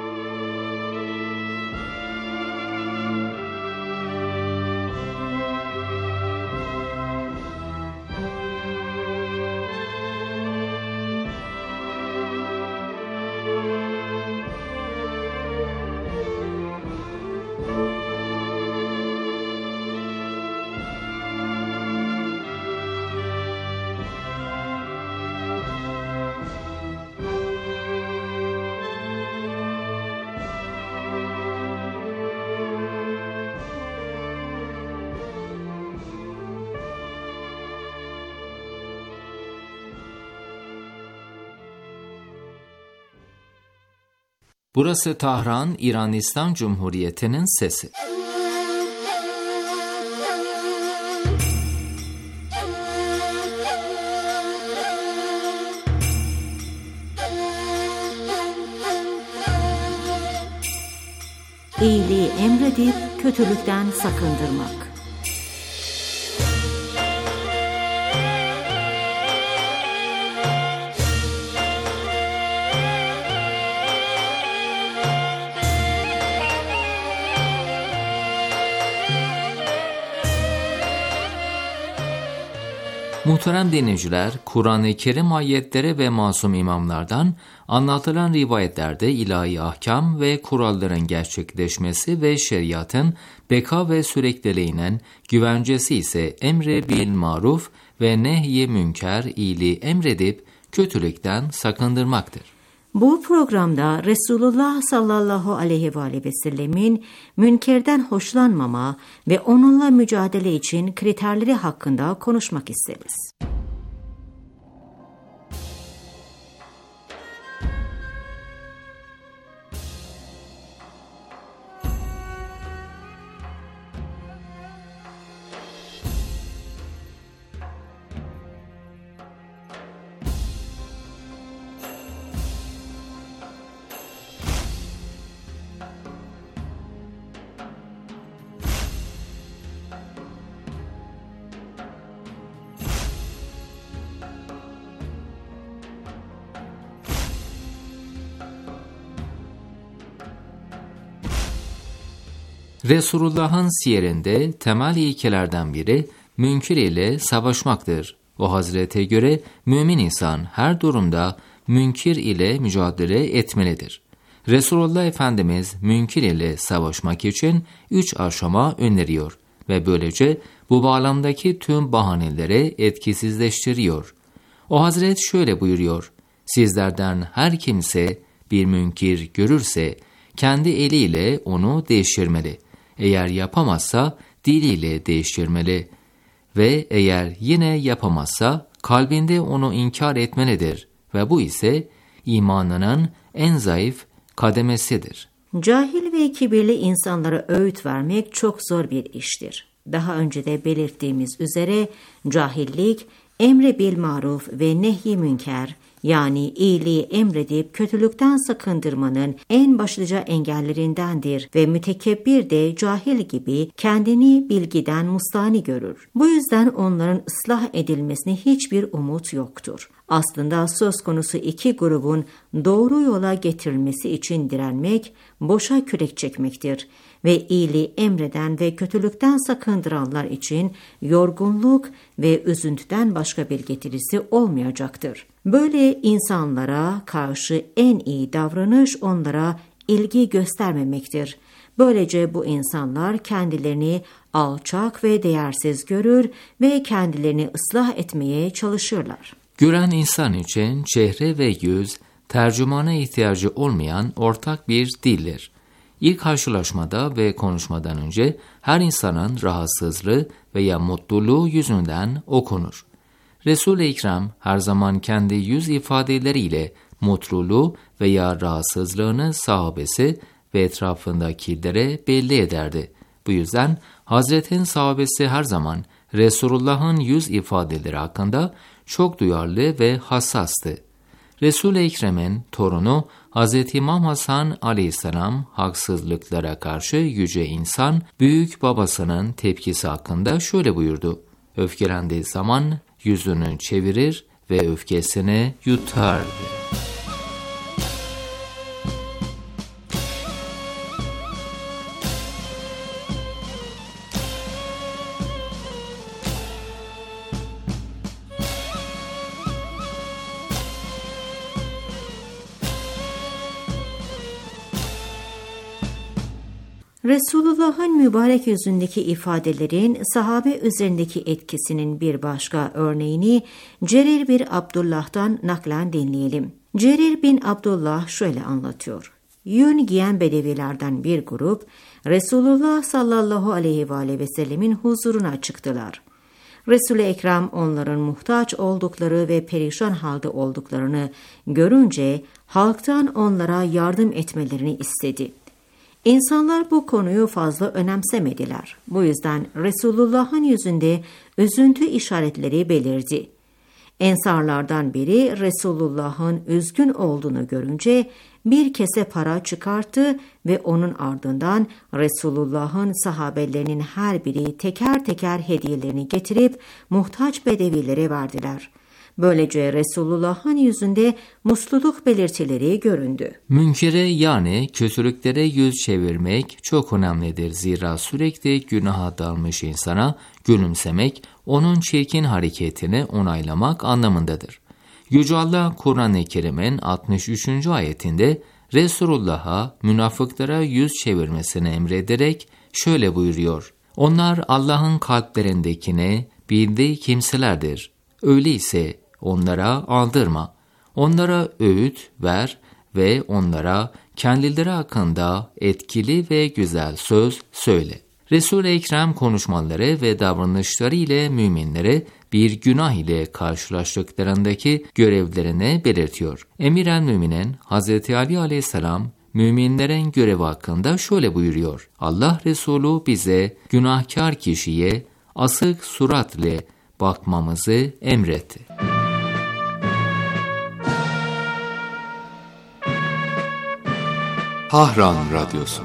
Burası Tahran, İran İslam Cumhuriyeti'nin sesi. İyiliği emredip kötülükten sakındırmak. Muhterem dinleyiciler, Kur'an-ı Kerim ayetleri ve masum imamlardan anlatılan rivayetlerde ilahi ahkam ve kuralların gerçekleşmesi ve şeriatın beka ve sürekliliğinin güvencesi ise emre bil maruf ve nehy-i münker, iyiliği emredip kötülükten sakındırmaktır. Bu programda Resulullah sallallahu aleyhi ve aleyhi ve sellemin münkerden hoşlanmama ve onunla mücadele için kriterleri hakkında konuşmak isteriz. Resulullah'ın siyerinde temel ilkelerden biri münkir ile savaşmaktır. O hazrete göre mümin insan her durumda münkir ile mücadele etmelidir. Resulullah Efendimiz münkir ile savaşmak için üç aşama öneriyor ve böylece bu bağlamdaki tüm bahaneleri etkisizleştiriyor. O hazret şöyle buyuruyor: sizlerden her kimse bir münkir görürse kendi eliyle onu değiştirmeli. Eğer yapamazsa diliyle değiştirmeli ve eğer yine yapamazsa kalbinde onu inkar etmelidir ve bu ise imanının en zayıf kademesidir. Cahil ve kibirli insanlara öğüt vermek çok zor bir iştir. Daha önce de belirttiğimiz üzere cahillik, emre bil maruf ve nehy münker, yani iyiliği emredip kötülükten sakındırmanın en başlıca engellerindendir ve mütekebbir de cahil gibi kendini bilgiden mustani görür. Bu yüzden onların ıslah edilmesine hiçbir umut yoktur. Aslında söz konusu iki grubun doğru yola getirilmesi için direnmek, boşa kürek çekmektir ve iyiliği emreden ve kötülükten sakındıranlar için yorgunluk ve üzüntüden başka bir getirisi olmayacaktır. Böyle insanlara karşı en iyi davranış onlara ilgi göstermemektir. Böylece bu insanlar kendilerini alçak ve değersiz görür ve kendilerini ıslah etmeye çalışırlar. Gören insan için çehre ve yüz, tercümana ihtiyacı olmayan ortak bir dildir. İlk karşılaşmada ve konuşmadan önce her insanın rahatsızlığı veya mutluluğu yüzünden okunur. Resul-i Ekrem her zaman kendi yüz ifadeleriyle mutluluğu veya rahatsızlığını sahabesi ve etrafındakilere belli ederdi. Bu yüzden Hazretin sahabesi her zaman Resulullah'ın yüz ifadeleri hakkında çok duyarlı ve hassastı. Resul-i Ekrem'in torunu Hz. İmam Hasan aleyhisselam haksızlıklara karşı yüce insan büyük babasının tepkisi hakkında şöyle buyurdu: öfkelendiği zaman yüzünü çevirir ve öfkesini yutardı. Resulullah'ın mübarek yüzündeki ifadelerin sahabe üzerindeki etkisinin bir başka örneğini Cerir bin Abdullah'tan naklen dinleyelim. Cerir bin Abdullah şöyle anlatıyor. Yün giyen bedevilerden bir grup Resulullah sallallahu aleyhi ve aleyhi ve sellemin huzuruna çıktılar. Resul-i Ekrem onların muhtaç oldukları ve perişan halde olduklarını görünce halktan onlara yardım etmelerini istedi. İnsanlar bu konuyu fazla önemsemediler. Bu yüzden Resulullah'ın yüzünde üzüntü işaretleri belirdi. Ensarlardan biri Resulullah'ın üzgün olduğunu görünce bir kese para çıkarttı ve onun ardından Resulullah'ın sahabelerinin her biri teker teker hediyelerini getirip muhtaç bedevilere verdiler. Böylece Resulullah'ın yüzünde mutluluk belirtileri göründü. Münkere yani kötülüklere yüz çevirmek çok önemlidir. Zira sürekli günaha dalmış insana gülümsemek, onun çirkin hareketini onaylamak anlamındadır. Yüce Allah Kur'an-ı Kerim'in altmış üçüncü ayetinde Resulullah'a münafıklara yüz çevirmesini emrederek şöyle buyuruyor: onlar Allah'ın kalplerindekini bildiği kimselerdir. Öyleyse onlara aldırma, onlara öğüt ver ve onlara kendileri hakkında etkili ve güzel söz söyle. Resul-i Ekrem konuşmaları ve davranışları ile müminlere bir günah ile karşılaştıklarındaki görevlerini belirtiyor. Emir-el Müminin Hz. Ali aleyhisselam müminlerin görevi hakkında şöyle buyuruyor: Allah Resulü bize günahkar kişiye asık suratla bakmamızı emretti. Tahran Radyosu.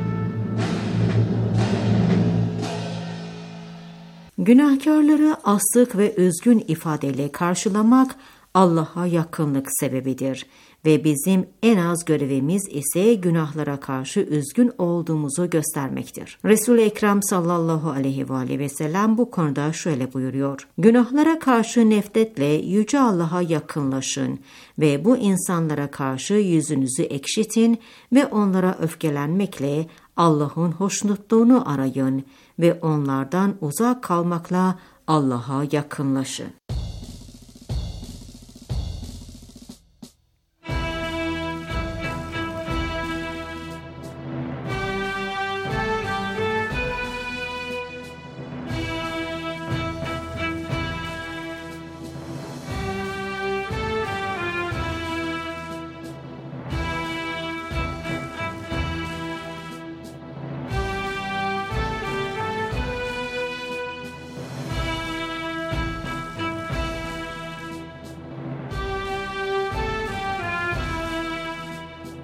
Günahkarları asık ve üzgün ifadeyle karşılamak Allah'a yakınlık sebebidir ve bizim en az görevimiz ise günahlara karşı üzgün olduğumuzu göstermektir. Resul-i Ekrem sallallahu aleyhi ve aleyhi ve sellem bu konuda şöyle buyuruyor: günahlara karşı nefretle Yüce Allah'a yakınlaşın ve bu insanlara karşı yüzünüzü ekşitin ve onlara öfkelenmekle Allah'ın hoşnutluğunu arayın ve onlardan uzak kalmakla Allah'a yakınlaşın.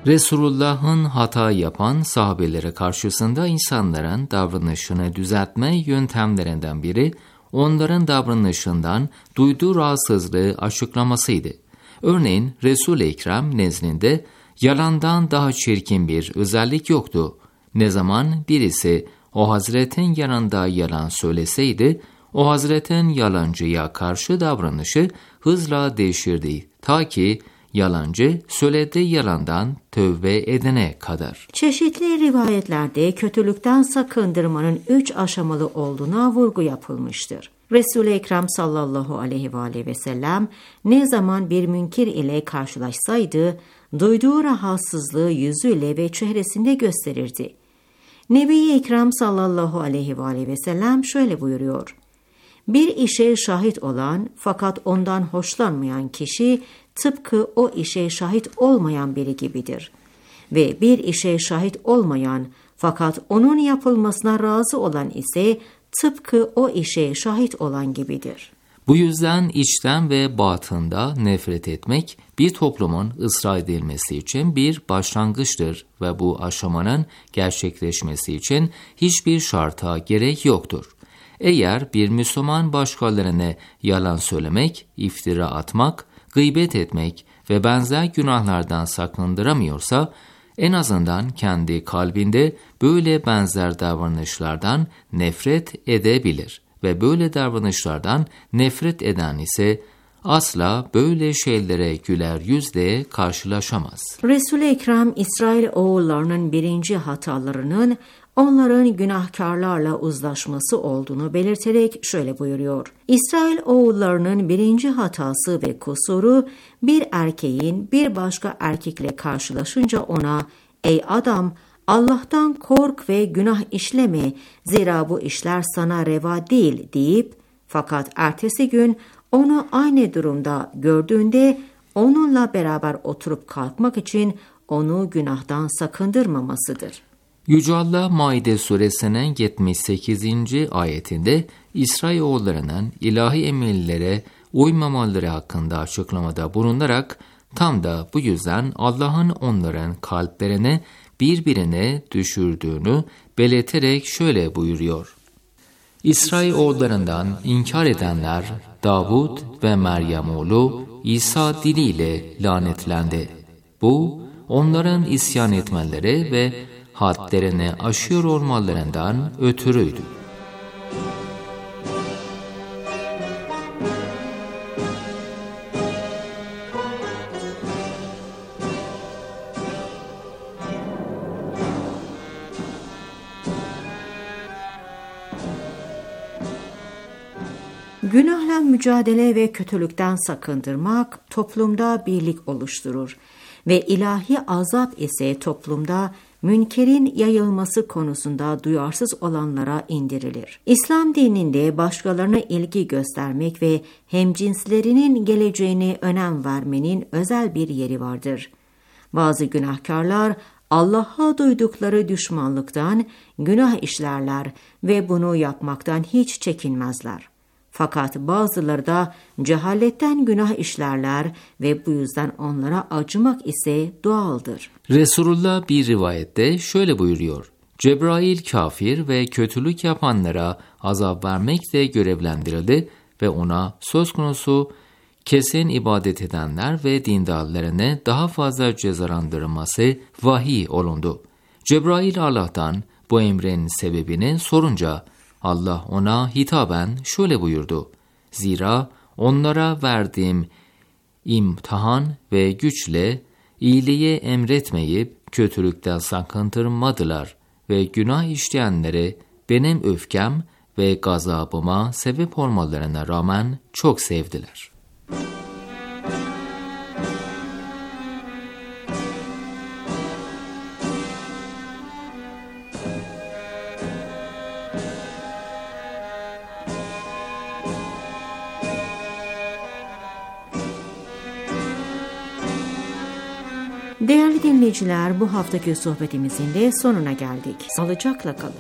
Resulullah'ın hata yapan sahabelere karşısında insanların davranışını düzeltme yöntemlerinden biri, onların davranışından duyduğu rahatsızlığı açıklamasıydı. Örneğin Resul-i Ekrem nezdinde yalandan daha çirkin bir özellik yoktu. Ne zaman birisi o hazretin yanında yalan söyleseydi, o hazretin yalancıya karşı davranışı hızla değişirdi. Ta ki yalancı söylediği yalandan tövbe edene kadar. Çeşitli rivayetlerde kötülükten sakındırmanın üç aşamalı olduğuna vurgu yapılmıştır. Resul-i Ekrem sallallahu aleyhi ve aleyhi ve sellem ne zaman bir münkir ile karşılaşsaydı, duyduğu rahatsızlığı yüzüyle ve çehresinde gösterirdi. Nebi-i Ekrem sallallahu aleyhi ve aleyhi ve sellem şöyle buyuruyor: Bir işe şahit olan fakat ondan hoşlanmayan kişi tıpkı o işe şahit olmayan biri gibidir. Ve bir işe şahit olmayan fakat onun yapılmasına razı olan ise tıpkı o işe şahit olan gibidir. Bu yüzden içten ve batında nefret etmek bir toplumun ıslah edilmesi için bir başlangıçtır ve bu aşamanın gerçekleşmesi için hiçbir şarta gerek yoktur. Eğer bir Müslüman başkalarına yalan söylemek, iftira atmak, gıybet etmek ve benzer günahlardan sakındıramıyorsa, en azından kendi kalbinde böyle benzer davranışlardan nefret edebilir ve böyle davranışlardan nefret eden ise asla böyle şeylere güler yüzle karşılaşamaz. Resul-i Ekrem, İsrail oğullarının birinci hatalarının onların günahkarlarla uzlaşması olduğunu belirterek şöyle buyuruyor: İsrail oğullarının birinci hatası ve kusuru, bir erkeğin bir başka erkekle karşılaşınca ona, ''Ey adam, Allah'tan kork ve günah işleme, zira bu işler sana reva değil.'' deyip, fakat ertesi gün onu aynı durumda gördüğünde onunla beraber oturup kalkmak için onu günahtan sakındırmamasıdır. Yüce Allah Maide suresinin yetmiş sekizinci ayetinde İsrailoğullarının ilahi emirlere uymamaları hakkında açıklamada bulunarak tam da bu yüzden Allah'ın onların kalplerini birbirine düşürdüğünü belirterek şöyle buyuruyor: İsrailoğullarından inkar edenler Davud ve Meryem oğlu İsa diliyle lanetlendi. Bu onların isyan etmeleri ve hadlerini aşıyor olmalarından ötürüydü. Günahla mücadele ve kötülükten sakındırmak toplumda birlik oluşturur ve ilahi azap ise toplumda münkerin yayılması konusunda duyarsız olanlara indirilir. İslam dininde başkalarına ilgi göstermek ve hemcinslerinin geleceğine önem vermenin özel bir yeri vardır. Bazı günahkarlar Allah'a duydukları düşmanlıktan günah işlerler ve bunu yapmaktan hiç çekinmezler. Fakat bazıları da cehaletten günah işlerler ve bu yüzden onlara acımak ise doğaldır. Resulullah bir rivayette şöyle buyuruyor: Cebrail kafir ve kötülük yapanlara azap vermekle görevlendirildi ve ona söz konusu kesin ibadet edenler ve dindarlarını daha fazla cezalandırılması vahiy olundu. Cebrail Allah'tan bu emrin sebebini sorunca Allah ona hitaben şöyle buyurdu: Zira onlara verdiğim imtihan ve güçle iyiliği emretmeyip kötülükten sakındırmadılar ve günah işleyenleri benim öfkem ve gazabıma sebep olmalarına rağmen çok sevdiler. Değerli dinleyiciler, bu haftaki sohbetimizin de sonuna geldik. Sağlıcakla kalın.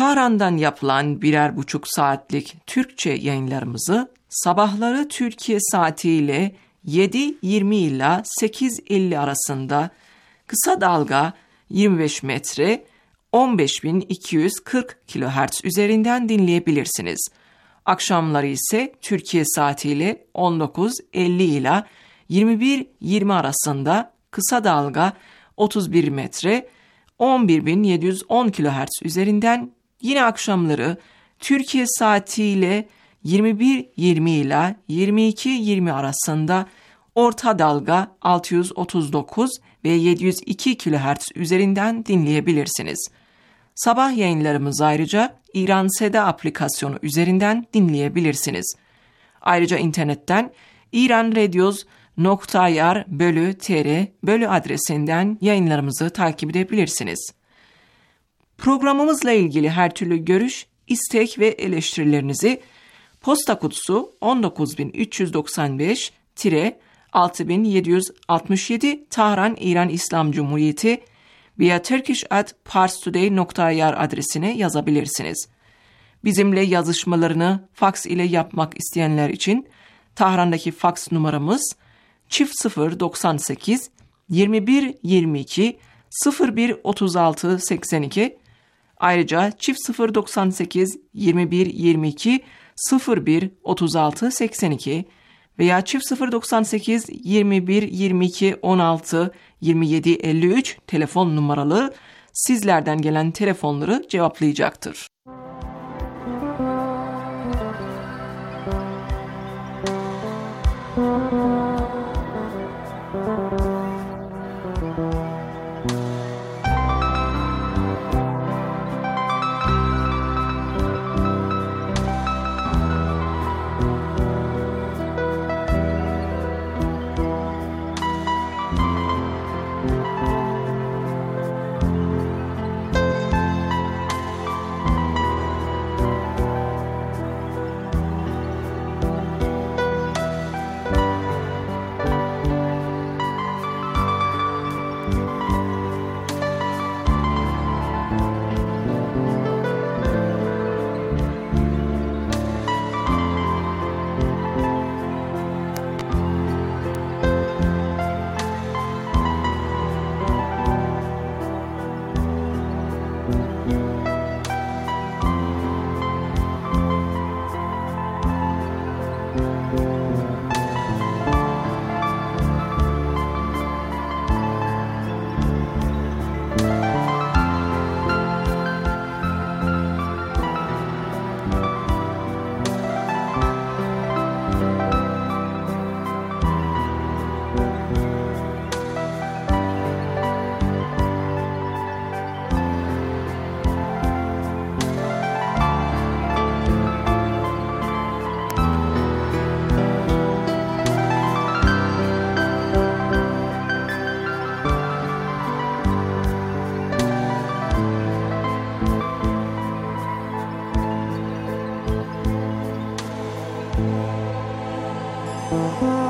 Tahran'dan yapılan birer buçuk saatlik Türkçe yayınlarımızı sabahları Türkiye saatiyle yedi yirmi ila sekiz elli arasında kısa dalga yirmi beş metre on beş bin iki yüz kırk kilohertz üzerinden dinleyebilirsiniz. Akşamları ise Türkiye saatiyle on dokuz elli ila yirmi bir yirmi arasında kısa dalga otuz bir metre on bir bin yedi yüz on kilohertz üzerinden, yine akşamları Türkiye saatiyle yirmi bir yirmi ila yirmi iki yirmi arasında orta dalga altı yüz otuz dokuz ve yedi yüz iki kilohertz üzerinden dinleyebilirsiniz. Sabah yayınlarımızı ayrıca İran Seda aplikasyonu üzerinden dinleyebilirsiniz. Ayrıca internetten iranradios nokta i r bölü tr bölü adresinden yayınlarımızı takip edebilirsiniz. Programımızla ilgili her türlü görüş, istek ve eleştirilerinizi posta kutusu on dokuz bin üç yüz doksan beş altı bin yedi yüz altmış yedi Tahran İran İslam Cumhuriyeti via turkish at parstoday nokta i r adresine yazabilirsiniz. Bizimle yazışmalarını faks ile yapmak isteyenler için Tahran'daki faks numaramız çift sıfır doksan sekiz yirmi bir yirmi iki sıfır bir otuz altı seksen iki, ayrıca çift sıfır doksan sekiz yirmi bir yirmi iki sıfır bir otuz altı seksen iki veya çift sıfır doksan sekiz yirmi bir yirmi iki on altı yirmi yedi elli üç telefon numaralı sizlerden gelen telefonları cevaplayacaktır. Thank you.